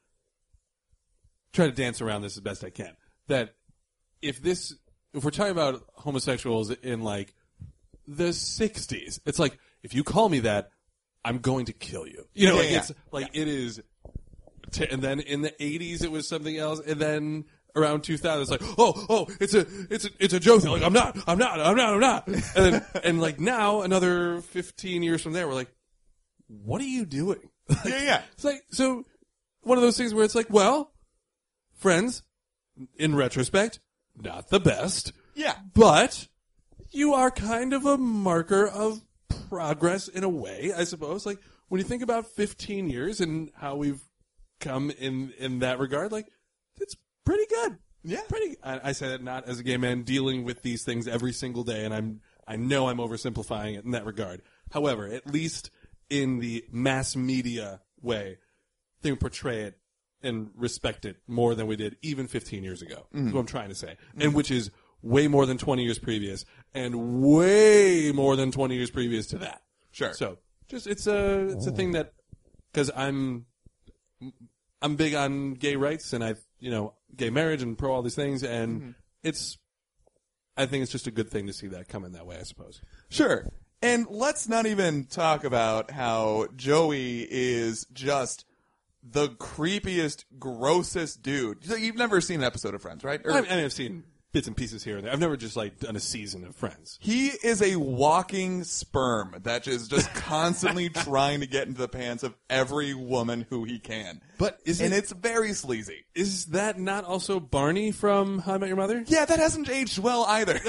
try to dance around this as best I can. That if we're talking about homosexuals in like the 60s, it's like, if you call me that, I'm going to kill you. You know, it's like, it is, and then in the 80s it was something else, and then around 2000 it's like, oh, it's a joke. Like, I'm not. And like now, another 15 years from there, we're like, what are you doing? Yeah. It's like, so one of those things where it's like, well, Friends, in retrospect, not the best. Yeah. But you are kind of a marker of progress in a way, I suppose. Like, when you think about 15 years and how we've come in that regard, like, it's pretty good. Yeah. I say that not as a gay man dealing with these things every single day, and I know I'm oversimplifying it in that regard. However, at least in the mass media way, they portray it and respect it more than we did even 15 years ago. Is what I'm trying to say. And which is way more than 20 years previous, and way more than 20 years previous to that. Sure. So, just it's a thing that, because I'm big on gay rights and gay marriage and pro all these things, and I think it's just a good thing to see that come in that way, I suppose. Sure. And let's not even talk about how Joey is just the creepiest, grossest dude. You've never seen an episode of Friends, right? I've seen bits and pieces here and there. I've never just like done a season of Friends. He is a walking sperm that is just constantly trying to get into the pants of every woman who he can. But it's very sleazy. Is that not also Barney from How I Met Your Mother? Yeah, that hasn't aged well either.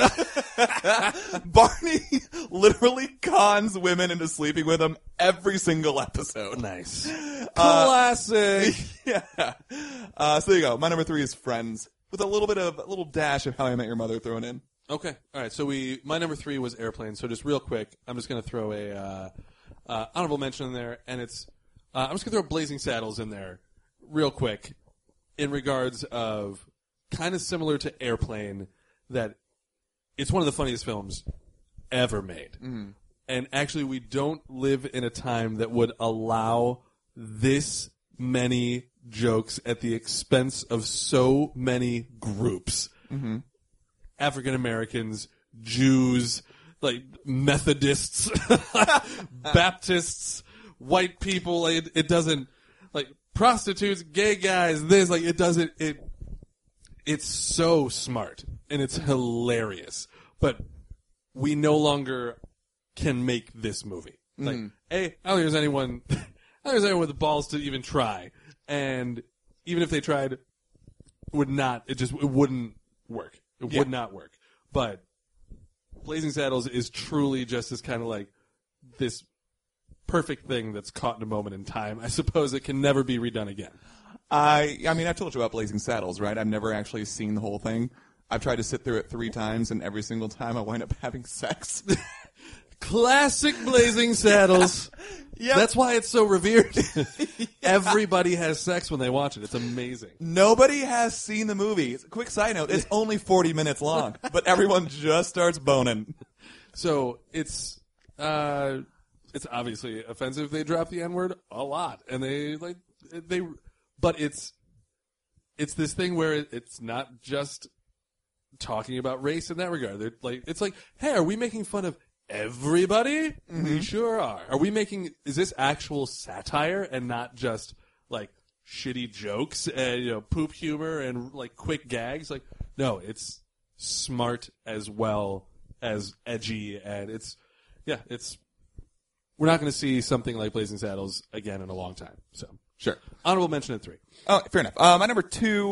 Barney literally cons women into sleeping with him every single episode. Nice. Classic. Yeah. So there you go. My number 3 is Friends, with a little dash of How I Met Your Mother thrown in. Okay. All right. So my number 3 was Airplane. So just real quick, I'm just going to throw a honorable mention in there, and it's I'm just going to throw Blazing Saddles in there real quick in regards of kind of similar to Airplane, that it's one of the funniest films ever made. And actually, we don't live in a time that would allow this many jokes at the expense of so many groups. African Americans, Jews, like Methodists, Baptists, white people. It doesn't, like, prostitutes, gay guys, this, like, it doesn't, it's so smart and it's hilarious. But we no longer can make this movie. Like, I don't think there's anyone with the balls to even try. And even if they tried, it wouldn't work. It would not work. But Blazing Saddles is truly just this kind of like this perfect thing that's caught in a moment in time. I suppose it can never be redone again. I mean, I told you about Blazing Saddles, right? I've never actually seen the whole thing. I've tried to sit through it 3 times, and every single time I wind up having sex. Classic Blazing Saddles. Yep. That's why it's so revered. Everybody has sex when they watch it. It's amazing. Nobody has seen the movie. Quick side note, it's only 40 minutes long, but everyone just starts boning. So it's It's obviously offensive. They drop the N-word a lot, and but it's this thing where it's not just talking about race in that regard. It's like, hey, are we making fun of everybody? We sure are. Is this actual satire and not just like shitty jokes and poop humor and like quick gags? Like, no, it's smart as well as edgy, and we're not going to see something like Blazing Saddles again in a long time. So Sure. honorable mention at 3. Oh, fair enough. My number 2,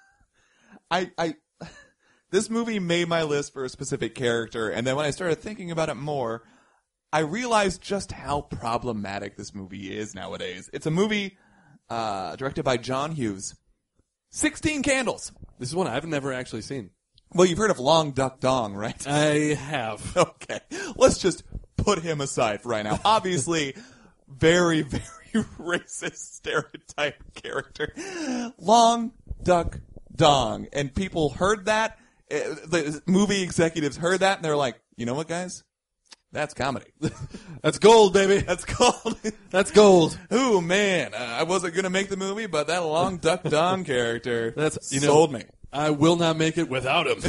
this movie made my list for a specific character, and then when I started thinking about it more, I realized just how problematic this movie is nowadays. It's a movie directed by John Hughes. 16 Candles. This is one I've never actually seen. Well, you've heard of Long Duck Dong, right? I have. Okay. Let's just put him aside for right now. Obviously, very, very racist stereotype character. Long Duck Dong. And people heard that. The movie executives heard that, and they're like, you know what, guys? That's comedy. That's gold, baby. That's gold. That's gold. Ooh, man. I wasn't going to make the movie, but that Long Duck Dong character sold me. I will not make it without him.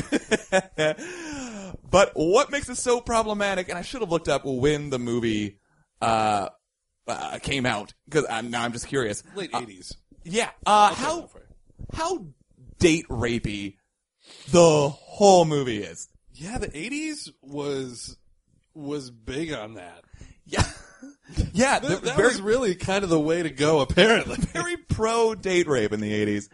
But what makes it so problematic, and I should have looked up when the movie came out, because I'm just curious. Late 80s. Yeah. How date rapey the whole movie is. Yeah, the 80s was big on that. Yeah. Yeah, that was really kind of the way to go, apparently. Very pro date rape in the 80s.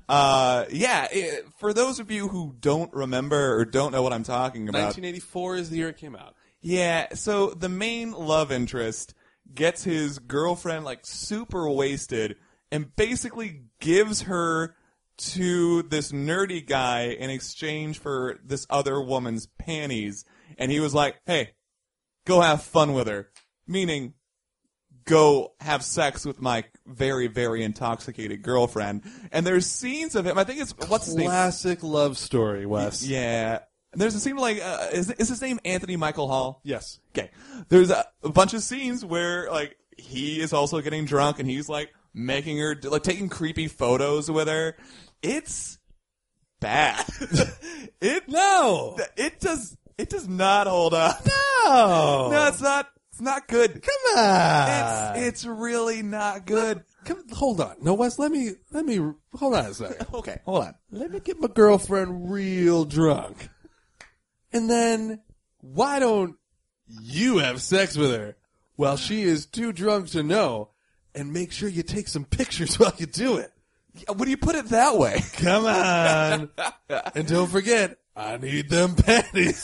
For those of you who don't remember or don't know what I'm talking about. 1984 is the year it came out. Yeah, so the main love interest gets his girlfriend like super wasted and basically gives her to this nerdy guy in exchange for this other woman's panties. And he was like, hey, go have fun with her. Meaning, go have sex with my very, very intoxicated girlfriend. And there's scenes of him. I think it's what's his name? Classic love story, Wes. Yeah. There's a scene like is his name Anthony Michael Hall? Yes. Okay. There's a bunch of scenes where like he is also getting drunk and he's like making her like taking creepy photos with her. It's bad. It does not hold up. No. No, it's not. It's not good. Come on. It's really not good. Hold on. No, Wes, let me hold on a second. Okay, hold on. Let me get my girlfriend real drunk. And then why don't you have sex with her while she is too drunk to know, and make sure you take some pictures while you do it? When you put it that way. Come on. And don't forget, I need them panties.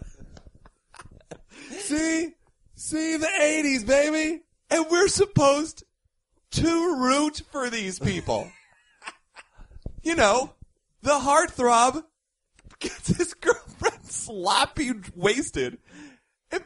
See the 80s, baby. And we're supposed to root for these people. You know, the heartthrob gets his girlfriend sloppy wasted and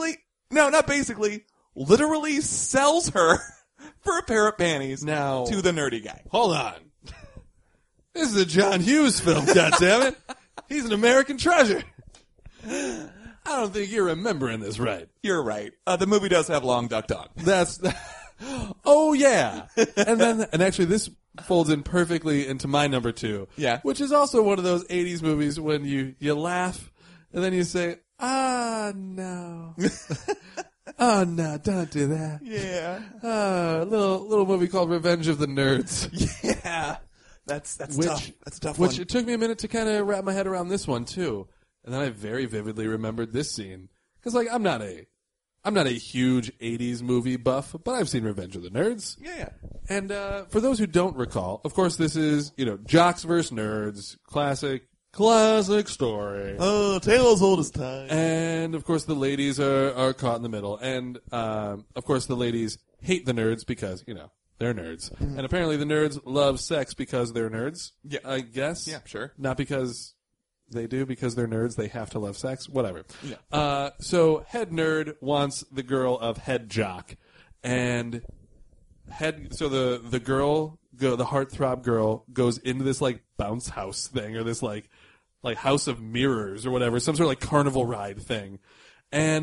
literally sells her for a pair of panties now to the nerdy guy. Hold on. This is a John Hughes film, goddammit. He's an American treasure. I don't think you're remembering this right. You're right. The movie does have Long Duck Dong. Oh yeah. And actually this folds in perfectly into my number 2. Yeah. Which is also one of those 80s movies when you laugh and then you say, no. Oh no, don't do that. Yeah. A little movie called Revenge of the Nerds. Yeah. That's tough. That's a tough Which one. it took me a minute to kind of wrap my head around this one too. And then I very vividly remembered this scene. Because, like, I'm not a huge 80s movie buff, but I've seen Revenge of the Nerds. Yeah. And for those who don't recall, of course this is, jocks versus nerds, classic story. Oh, tale as old as time. And, of course, the ladies are caught in the middle. And, of course, the ladies hate the nerds because, they're nerds. Mm-hmm. And apparently the nerds love sex because they're nerds, yeah. I guess. Yeah, sure. Not because they do, because they're nerds, they have to love sex, whatever. Yeah. So head nerd wants the girl of head jock. And the girl, the heartthrob girl, goes into this, like, bounce house thing, or this, like house of mirrors or whatever, some sort of, like, carnival ride thing. And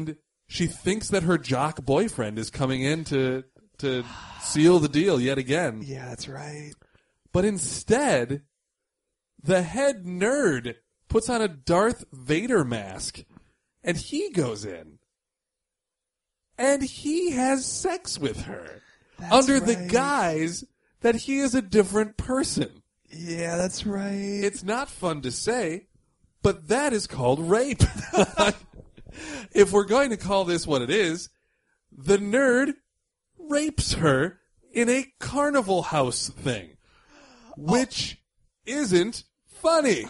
she thinks that her jock boyfriend is coming in to seal the deal yet again. Yeah, that's right. But instead, the head nerd puts on a Darth Vader mask, and he goes in. And he has sex with her. Under the guise that he is a different person. Yeah, that's right. It's not fun to say, but that is called rape. If we're going to call this what it is, the nerd rapes her in a carnival house thing, which isn't funny.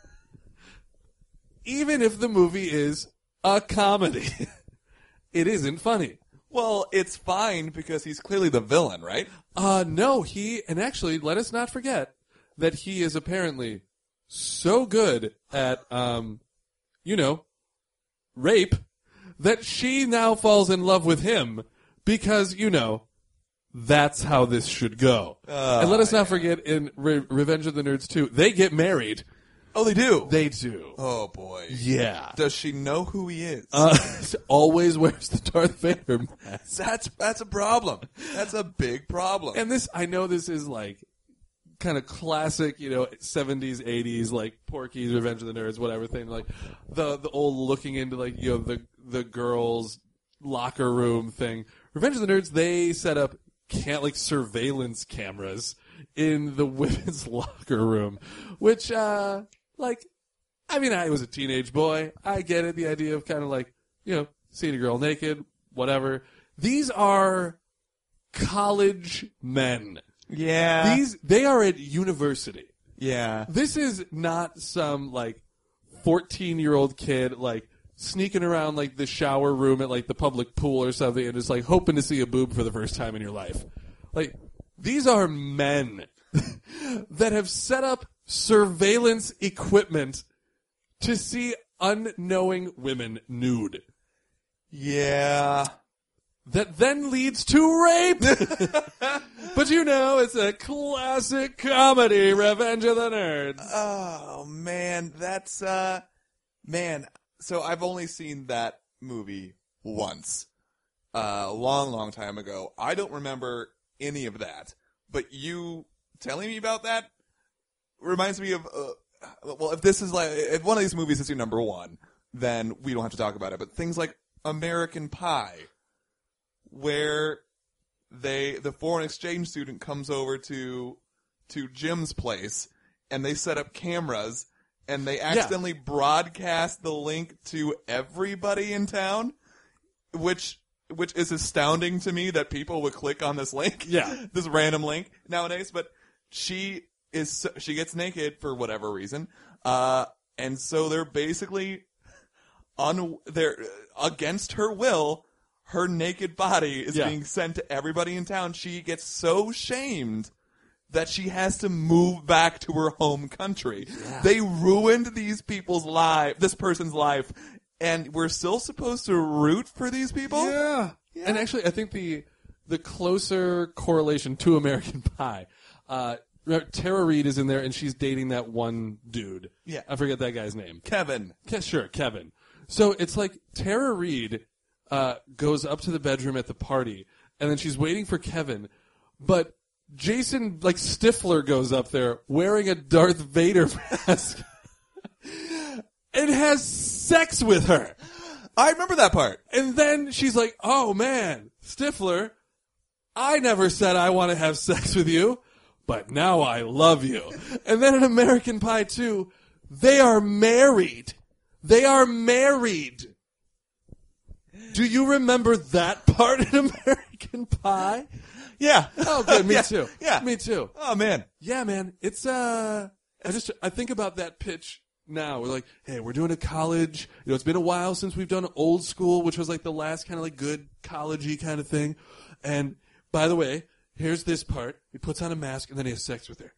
Even if the movie is a comedy, it isn't funny. Well, it's fine because he's clearly the villain, right? No, and actually, let us not forget that he is apparently so good at, rape, that she now falls in love with him because, that's how this should go. And let us not forget in Revenge of the Nerds 2, they get married. Oh, they do? They do. Oh, boy. Yeah. Does she know who he is? Always wears the Darth Vader mask. That's a problem. That's a big problem. And I know this is like kind of classic, 70s, 80s, like Porky's, Revenge of the Nerds, whatever thing, like the old looking into like, the girls' locker room thing. Revenge of the Nerds, they set up surveillance cameras in the women's locker room, which, I was a teenage boy. I get it, the idea of kind of like, seeing a girl naked, whatever. These are college men. Yeah. They are at university. Yeah. This is not some, 14-year-old kid, sneaking around, the shower room at, the public pool or something and just, hoping to see a boob for the first time in your life. These are men that have set up surveillance equipment to see unknowing women nude. Yeah. That then leads to rape. But it's a classic comedy, Revenge of the Nerds. Oh, man. That's, So I've only seen that movie once. A long, long time ago. I don't remember any of that. But you telling me about that reminds me of, if one of these movies is your number one, then we don't have to talk about it. But things like American Pie, where the foreign exchange student comes over to Jim's place, and they set up cameras, and they accidentally broadcast the link to everybody in town, which is astounding to me that people would click on this link. Yeah. This random link nowadays, but she gets naked for whatever reason. And so they're basically they're against her will, her naked body is being sent to everybody in town. She gets so shamed that she has to move back to her home country. Yeah. They ruined this person's life, and we're still supposed to root for these people? Yeah. And actually, I think the closer correlation to American Pie, Tara Reid is in there, and she's dating that one dude. Yeah. I forget that guy's name. Kevin. Sure, Kevin. So it's like Tara Reid goes up to the bedroom at the party, and then she's waiting for Kevin, but Jason, Stifler goes up there wearing a Darth Vader mask and has sex with her. I remember that part. And then she's like, oh man, Stifler, I never said I want to have sex with you, but now I love you. And then in American Pie 2, they are married. They are married. Do you remember that part in American Pie? Yeah. Oh, good. Me too. Yeah. Me too. Oh, man. Yeah, man. It's, I think about that pitch now. We're like, hey, we're doing a college. It's been a while since we've done Old School, which was the last kind of good college-y kind of thing. And by the way, here's this part. He puts on a mask and then he has sex with her.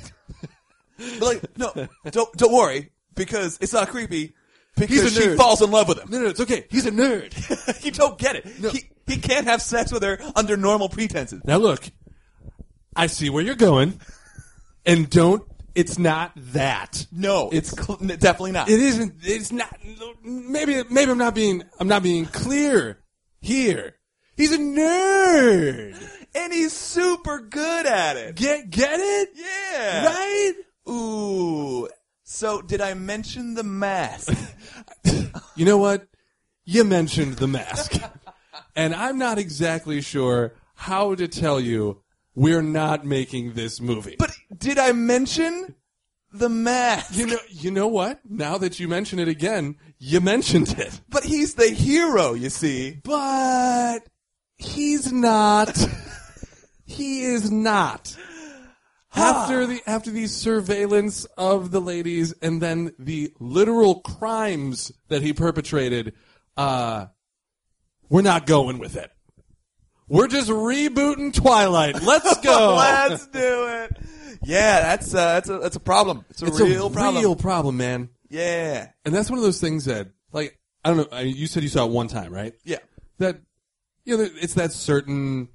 But no, don't worry, because it's not creepy. Because He's a nerd. She falls in love with him. No, it's okay. He's a nerd. You don't get it. No. He can't have sex with her under normal pretenses. Now look, I see where you're going, and don't It's not that. No, it's definitely not. It isn't. It's not. Maybe I'm not being clear here. He's a nerd, and he's super good at it. Get it? Yeah. Right? Ooh. So, did I mention the mask? You know what? You mentioned the mask. And I'm not exactly sure how to tell you we're not making this movie. But did I mention the mask? You know what? Now that you mention it again, you mentioned it. But he's the hero, you see. But he's not. He is not. After the surveillance of the ladies and then the literal crimes that he perpetrated, we're not going with it. We're just rebooting Twilight. Let's go. Let's do it. Yeah, that's a problem. It's a real problem. Real problem, man. Yeah. And that's one of those things that, like, I don't know. You said you saw it one time, right? Yeah. That, it's that certain,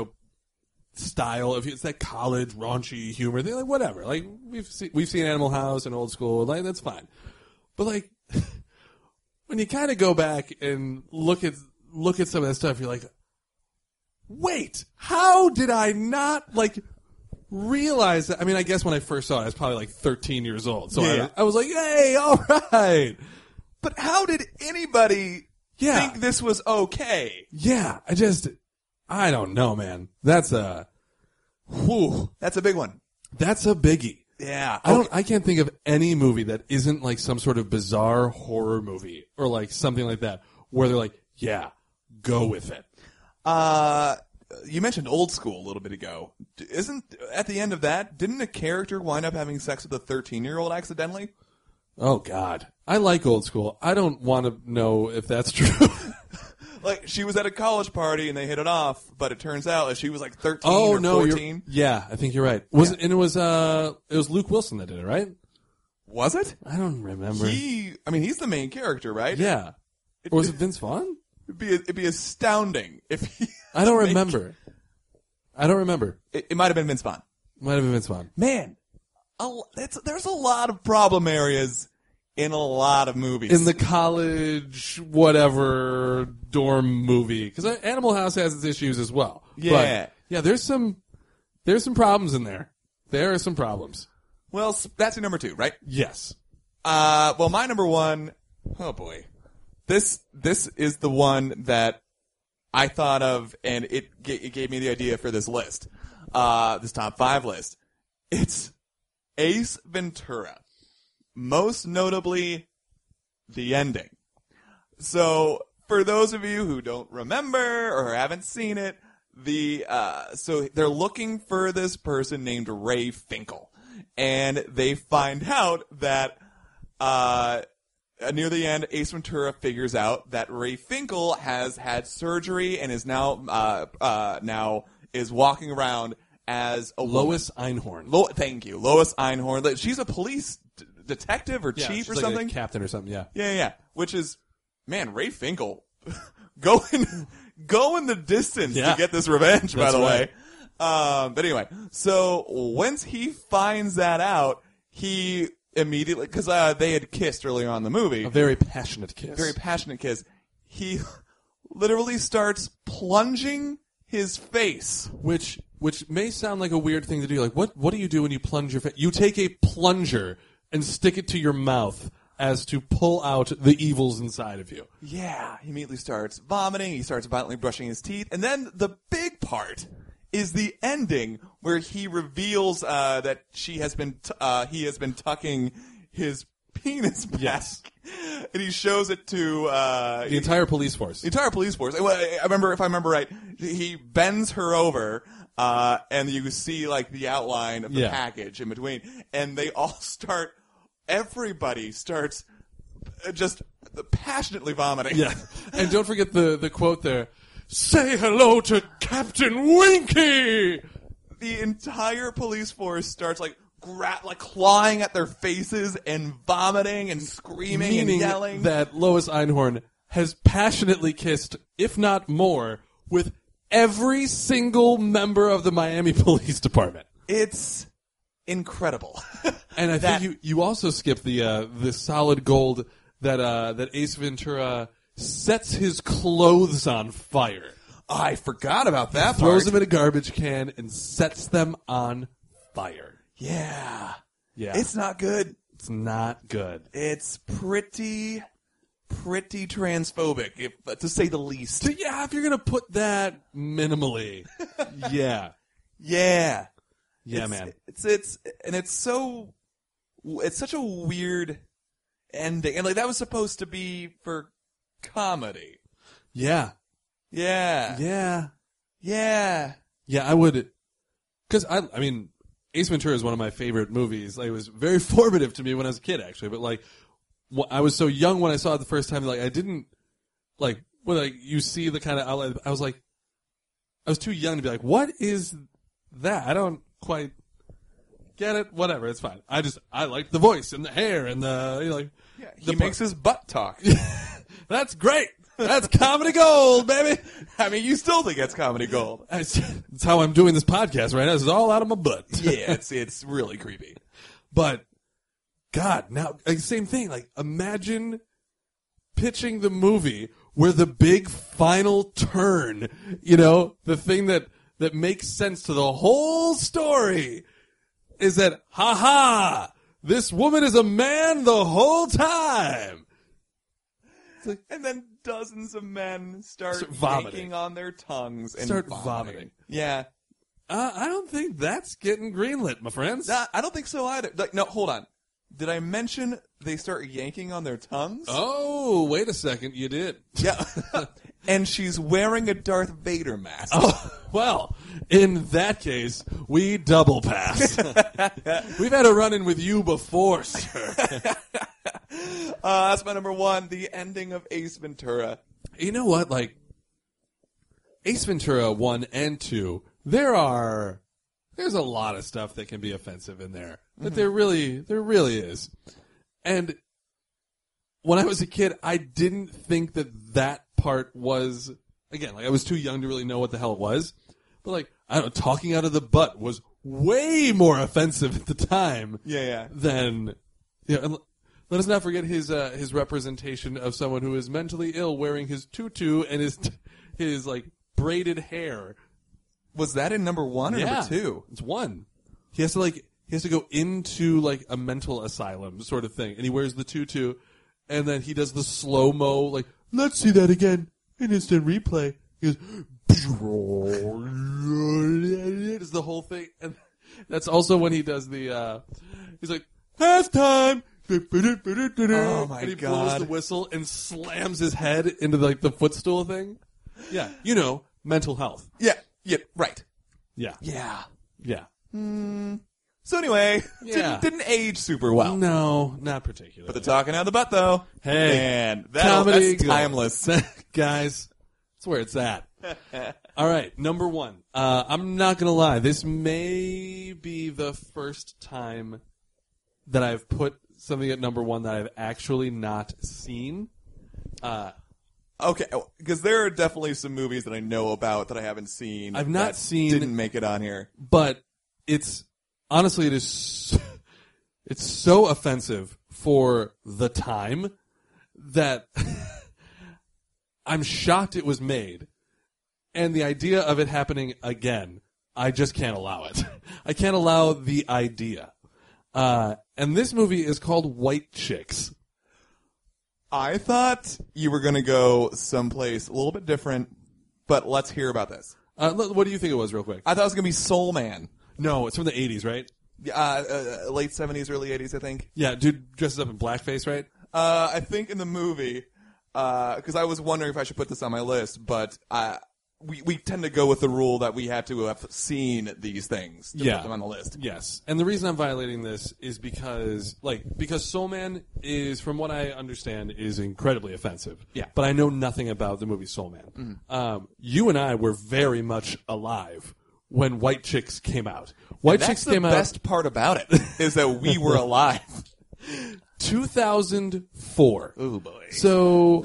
style of, it's that college raunchy humor. They're like, whatever. Like, we've seen Animal House and Old School. Like, that's fine. But like, when you kind of go back and look at some of that stuff, you're like, wait, how did I not realize that? I mean, I guess when I first saw it, I was probably like 13 years old. So yeah. I was like, hey, all right. But how did anybody think this was okay? Yeah, I don't know, man. That's a big one. That's a biggie. Yeah. I can't think of any movie that isn't like some sort of bizarre horror movie or like something like that where they're like, yeah, go with it. You mentioned Old School a little bit ago. At the end of that, didn't a character wind up having sex with a 13-year-old accidentally? Oh, God. I like Old School. I don't want to know if that's true. Like, she was at a college party and they hit it off, but it turns out that she was like 13 or 14. Yeah, I think you're right. And it was Luke Wilson that did it, right? Was it? I don't remember. He's the main character, right? Yeah. Or was it Vince Vaughn? It'd be astounding if he... I don't remember. It might have been Vince Vaughn. Man, there's a lot of problem areas in a lot of movies. In the college, whatever, dorm movie. Because Animal House has its issues as well. Yeah. But, yeah, there's some problems in there. There are some problems. Well, that's your number 2, right? Yes. Well, my number 1, oh boy. This is the one that I thought of, and it gave me the idea for this list. This top 5 list. It's Ace Ventura. Most notably, the ending. So, for those of you who don't remember or haven't seen it, so they're looking for this person named Ray Finkel. And they find out that, near the end, Ace Ventura figures out that Ray Finkel has had surgery and is now is walking around as a Lois woman. Einhorn. Thank you, Lois Einhorn. She's a police detective or chief or like something, a captain or something. Yeah. Yeah. Which is, man, Ray Finkel, go in the distance to get this revenge. By the way, but anyway, so once he finds that out, he immediately, because they had kissed earlier on in the movie, a very passionate kiss. He literally starts plunging his face, which may sound like a weird thing to do. Like, what do you do when you plunge your face? You take a plunger and stick it to your mouth as to pull out the evils inside of you. Yeah, he immediately starts vomiting. He starts violently brushing his teeth, and then the big part is the ending where he reveals that he has been tucking his penis back. Yes. And he shows it to the entire police force. I remember, if I remember right, he bends her over, and you see like the outline of the package in between, and they all everybody starts just passionately vomiting. Yeah. And don't forget the quote there. Say hello to Captain Winky! The entire police force starts clawing at their faces and vomiting and screaming and yelling. That Lois Einhorn has passionately kissed, if not more, with every single member of the Miami Police Department. It's incredible. And I think you also skip the solid gold that Ace Ventura sets his clothes on fire. I forgot about that Throws part. them in a garbage can and sets them on fire. Yeah. Yeah. It's not good. It's not good. It's pretty transphobic, to say the least. So, yeah, if you're going to put that minimally. Yeah. Yeah. Yeah, man. It's such a weird ending. And like that was supposed to be for comedy. Yeah. Yeah. Yeah. Yeah. Yeah, I would, because I mean, Ace Ventura is one of my favorite movies. Like, it was very formative to me when I was a kid, actually. But like, I was so young when I saw it the first time. Like, I didn't like when like you see the kind of outline. I was like, I was too young to be like, what is that? I don't quite get it. Whatever, it's fine. I like the voice and the hair and the He makes his butt talk. That's great. That's comedy gold, baby. I mean, you still think that's comedy gold. That's how I'm doing this podcast right now. This is all out of my butt. Yeah, it's really creepy. But, God, now, like, same thing. Like, imagine pitching the movie where the big final turn, the thing that makes sense to the whole story is that, this woman is a man the whole time. And then dozens of men start vomiting yanking on their tongues and Start vomiting. Yeah. I don't think that's getting greenlit, my friends. I don't think so either. Like, no, hold on. Did I mention they start yanking on their tongues? Oh, wait a second. You did. Yeah. And she's wearing a Darth Vader mask. Oh, well, in that case, we double pass. We've had a run-in with you before, sir. That's my number one, the ending of Ace Ventura. You know what? Like, Ace Ventura 1 and 2, there's a lot of stuff that can be offensive in there. But there really is. And when I was a kid, I didn't think that part was, again, like I was too young to really know what the hell it was. But like, I don't know, talking out of the butt was way more offensive at the time. Yeah. Than, and let us not forget his representation of someone who is mentally ill wearing his tutu and his like braided hair. Was that in number one or number two? It's one. He has to go into like a mental asylum sort of thing, and he wears the tutu, and then he does the slow-mo, like, let's see that again, in instant replay. He goes, it's the whole thing, and that's also when he does the, he's like, halftime! Oh my and he God. blows the whistle and slams his head into like the footstool thing. Yeah, mental health. Yeah, right. Yeah. Yeah. Yeah. So anyway, Yeah. didn't age super well. No, not particularly. But the talking out of the butt, though. Hey, man, comedy that's timeless. Guys, that's where it's at. All right, number one. I'm not going to lie. This may be the first time that I've put something at number one that I've actually not seen. Okay, because there are definitely some movies that I know about that I haven't seen. I've not that seen- Didn't make it on here. But it's so offensive for the time that I'm shocked it was made. And the idea of it happening again, I just can't allow it. I can't allow the idea. And this movie is called White Chicks. I thought you were going to go someplace a little bit different, but let's hear about this. What do you think it was, real quick? I thought it was going to be Soul Man. No, it's from the 80s, right? Late 70s, early 80s, I think. Yeah, dude dresses up in blackface, right? I think in the movie, because I was wondering if I should put this on my list, but we tend to go with the rule that we had to have seen these things to put them on the list. Yes. And the reason I'm violating this is because Soul Man is, from what I understand, is incredibly offensive. Yeah. But I know nothing about the movie Soul Man. Mm-hmm. You and I were very much alive when White Chicks came out. White Chicks came out. That's the best part about it, is that we were alive. 2004. Oh, boy. So,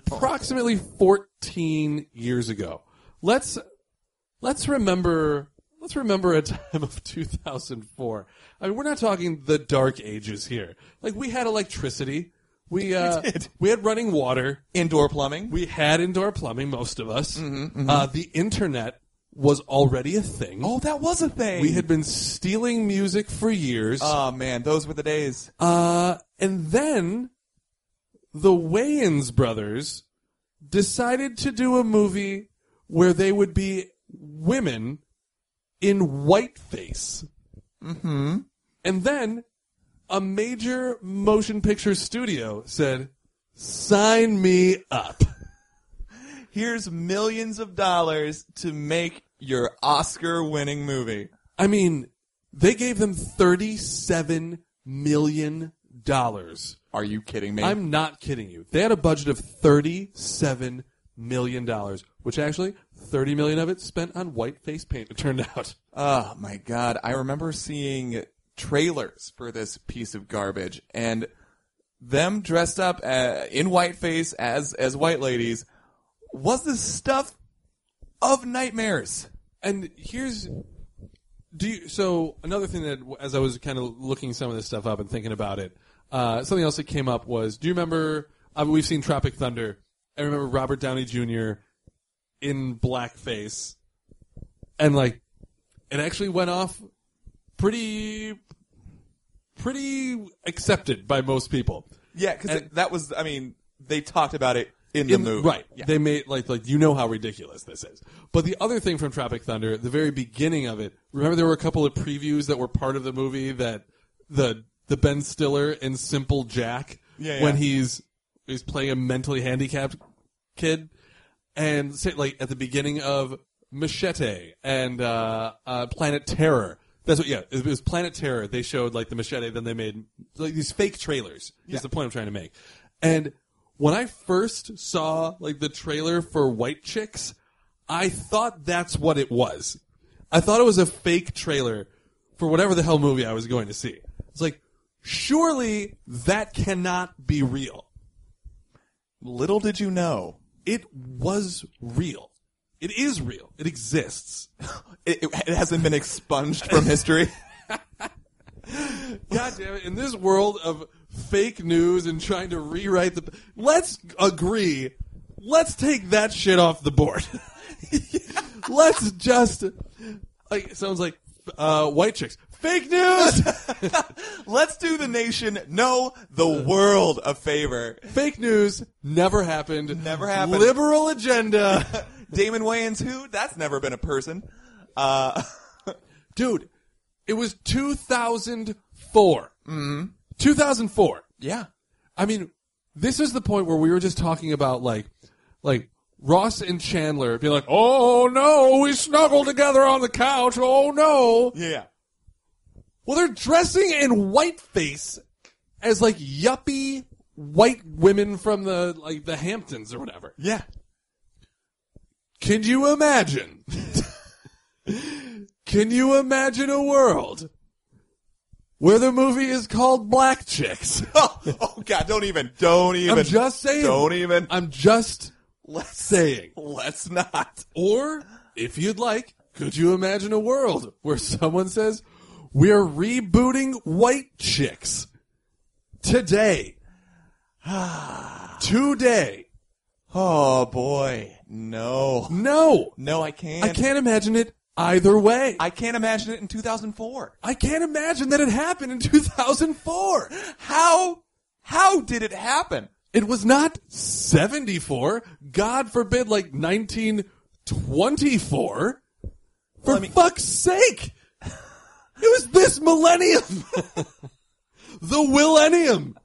approximately 14 years ago. Let's remember let's remember a time of 2004. I mean, we're not talking the dark ages here. Like, we had electricity. We did. We had running water. Indoor plumbing. We had indoor plumbing, most of us. The internet was already a thing. Oh, that was a thing. We had been stealing music for years. Oh, man, those were the days. And then the Wayans brothers decided to do a movie where they would be women in whiteface. Mm-hmm. And then a major motion picture studio said, sign me up. Here's millions of dollars to make your Oscar-winning movie. I mean, they gave them $37 million. Are you kidding me? I'm not kidding you. They had a budget of $37 million, which actually, $30 million of it spent on white face paint, it turned out. Oh, my God. I remember seeing trailers for this piece of garbage, and them dressed up in whiteface as white ladies was the stuff of nightmares. And here's... So, another thing that, as I was kind of looking some of this stuff up and thinking about it, something else that came up was, do you remember, we've seen Tropic Thunder, I remember Robert Downey Jr. in blackface, and, like, it actually went off pretty accepted by most people. Yeah, because that was, I mean, they talked about it in the movie. Right. Yeah. They made, like, you know how ridiculous this is. But the other thing from Tropic Thunder, at the very beginning of it, remember there were a couple of previews that were part of the movie that the Ben Stiller in Simple Jack, when he's playing a mentally handicapped kid, and say, like, at the beginning of Machete and Planet Terror. That's what, it was Planet Terror. They showed, like, the Machete, then they made, like, these fake trailers, is the point I'm trying to make. And when I first saw, like, the trailer for White Chicks, I thought that's what it was. I thought it was a fake trailer for whatever the hell movie I was going to see. It's like, surely that cannot be real. Little did you know. It was real. It is real. It exists. It hasn't been expunged from history. God damn it. In this world of fake news and trying to rewrite let's agree. Let's take that shit off the board. Let's just, like, it sounds like, White Chicks. Fake news! Let's do the nation, no, the world a favor. Fake news never happened. Never happened. Liberal agenda. Damon Wayans, who? That's never been a person. Dude, it was 2004. Mm-hmm. 2004. Yeah. I mean, this is the point where we were just talking about, like Ross and Chandler being like, oh no, we snuggled together on the couch, oh no. Yeah. Well, they're dressing in whiteface as, like, yuppie white women from the Hamptons or whatever. Yeah. Can you imagine? Can you imagine a world where the movie is called Black Chicks? Oh God, don't even. I'm just saying. Don't even. I'm just saying. Let's not. Or, if you'd like, could you imagine a world where someone says, we're rebooting White Chicks today? Today. Oh boy. No. No, I can't. I can't imagine it either way. I can't imagine it in 2004. I can't imagine that it happened in 2004. How did it happen? It was not 74. God forbid, like 1924. For fuck's sake. It was this millennium. The Willennium.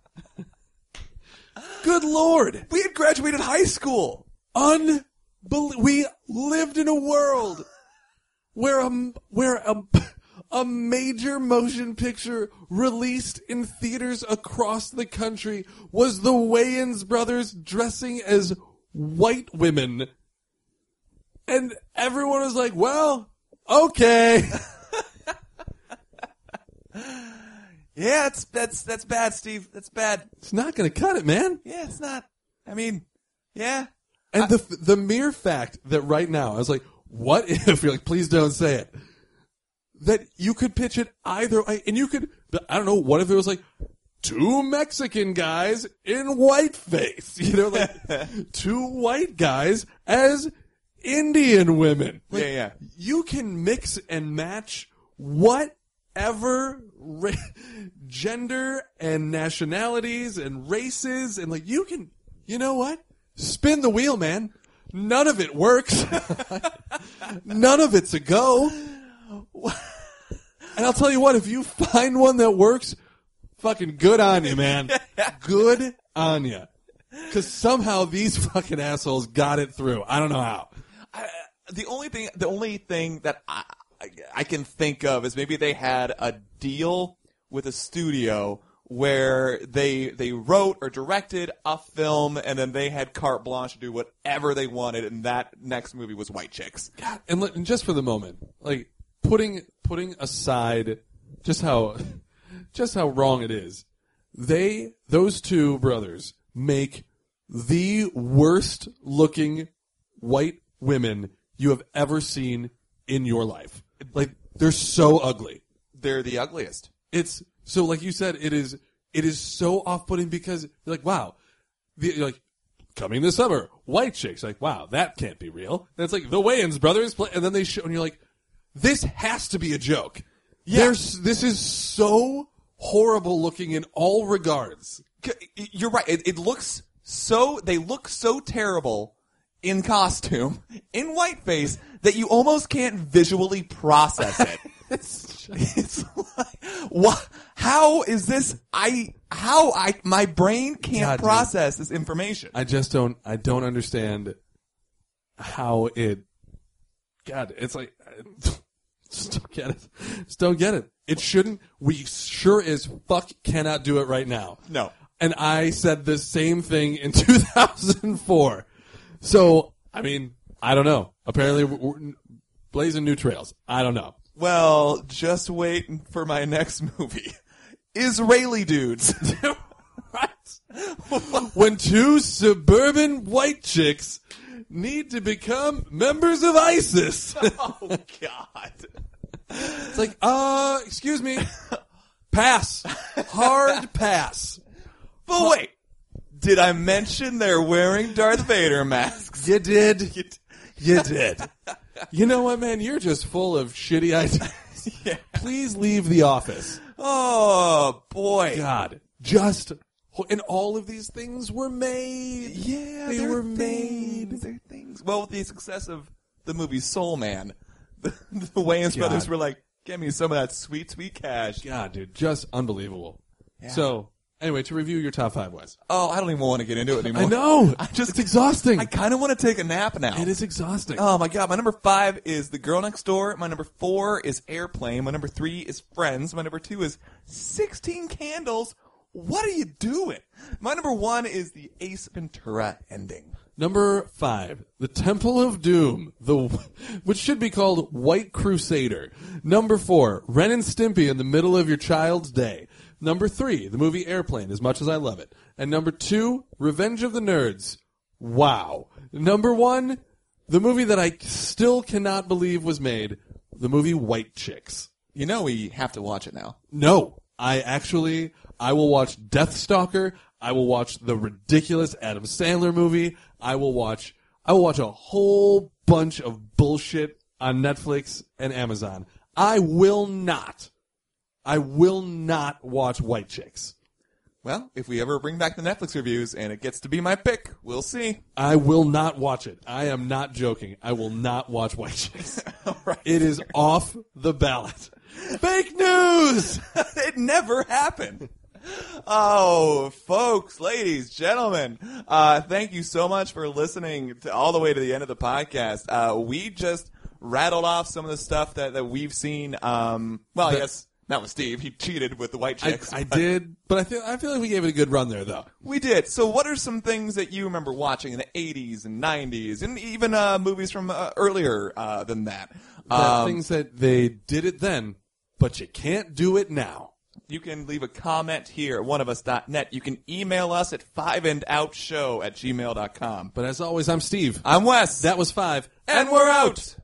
Good Lord. We had graduated high school. We lived in a world where a major motion picture released in theaters across the country was the Wayans brothers dressing as white women. And everyone was like, well, okay. Yeah, that's bad, Steve. That's bad. It's not going to cut it, man. Yeah, it's not. I mean, yeah. And the mere fact that right now, I was like, what if, you're like, please don't say it. that you could pitch it either way, and you could, I don't know, what if it was like, 2 Mexican guys in whiteface, like 2 white guys as Indian women. Like, Yeah. You can mix and match whatever gender and nationalities and races, and like you can, you know what? Spin the wheel, man. None of it works. None of it's a go. And I'll tell you what, if you find one that works, fucking good on you, man. Good on you. Because somehow these fucking assholes got it through. I don't know how. The only thing that I can think of is maybe they had a deal with a studio where they wrote or directed a film, and then they had carte blanche to do whatever they wanted, and that next movie was White Chicks. And just for the moment, like putting aside just how wrong it is, those 2 brothers make the worst looking white women you have ever seen in your life. Like, they're so ugly. They're the ugliest. It's so, like you said, it is so off-putting because you're like, wow, you're like, coming this summer, White Chicks, like, wow, that can't be real. And it's like the Wayans brothers play, and then they show, and you're like, this has to be a joke. Yeah. This is so horrible looking in all regards. You're right. They look so terrible in costume, in whiteface, that you almost can't visually process it. It's like, what? How is this? My brain can't process this information. I don't understand how it. God, it's like, just don't get it. Just don't get it. It shouldn't. We sure as fuck cannot do it right now. No. And I said the same thing in 2004. So, I mean, I don't know. Apparently, we're blazing new trails. I don't know. Well, just wait for my next movie. Israeli dudes. When 2 suburban white chicks need to become members of ISIS. Oh, God. It's like, excuse me. Pass. Hard pass. But wait. Did I mention they're wearing Darth Vader masks? You did. You did. You know what, man? You're just full of shitty ideas. Yeah. Please leave the office. Oh, boy. God. And all of these things were made. Yeah, they were made. They're things. Well, with the success of the movie Soul Man, the Wayans brothers were like, "Give me some of that sweet, sweet cash." God, dude, just unbelievable. Yeah. So, anyway, to review your top 5, Wes. Oh, I don't even want to get into it anymore. I know. It's exhausting. I kind of want to take a nap now. It is exhausting. Oh, my God. My number 5 is The Girl Next Door. My number 4 is Airplane. My number 3 is Friends. My number 2 is 16 Candles. What are you doing? My number 1 is the Ace Ventura ending. Number 5, The Temple of Doom, which should be called White Crusader. Number 4, Ren and Stimpy in the middle of your child's day. Number 3, the movie Airplane, as much as I love it. And number 2, Revenge of the Nerds. Wow. Number 1, the movie that I still cannot believe was made, the movie White Chicks. You know we have to watch it now. No. I will watch Deathstalker. I will watch the ridiculous Adam Sandler movie. I will watch a whole bunch of bullshit on Netflix and Amazon. I will not watch White Chicks. Well, if we ever bring back the Netflix reviews and it gets to be my pick, we'll see. I will not watch it. I am not joking. I will not watch White Chicks. All right. It is off the ballot. Fake news! It never happened. Oh, folks, ladies, gentlemen, thank you so much for listening all the way to the end of the podcast. We just rattled off some of the stuff that we've seen. I guess not with Steve. He cheated with the White Chicks. I did, but I feel like we gave it a good run there, though. We did. So what are some things that you remember watching in the 80s and 90s and even movies from earlier than that? Things that they did it then, but you can't do it now. You can leave a comment here at oneofus.net. You can email us at 5andoutshow@gmail.com. But as always, I'm Steve. I'm Wes. That was 5. And we're out.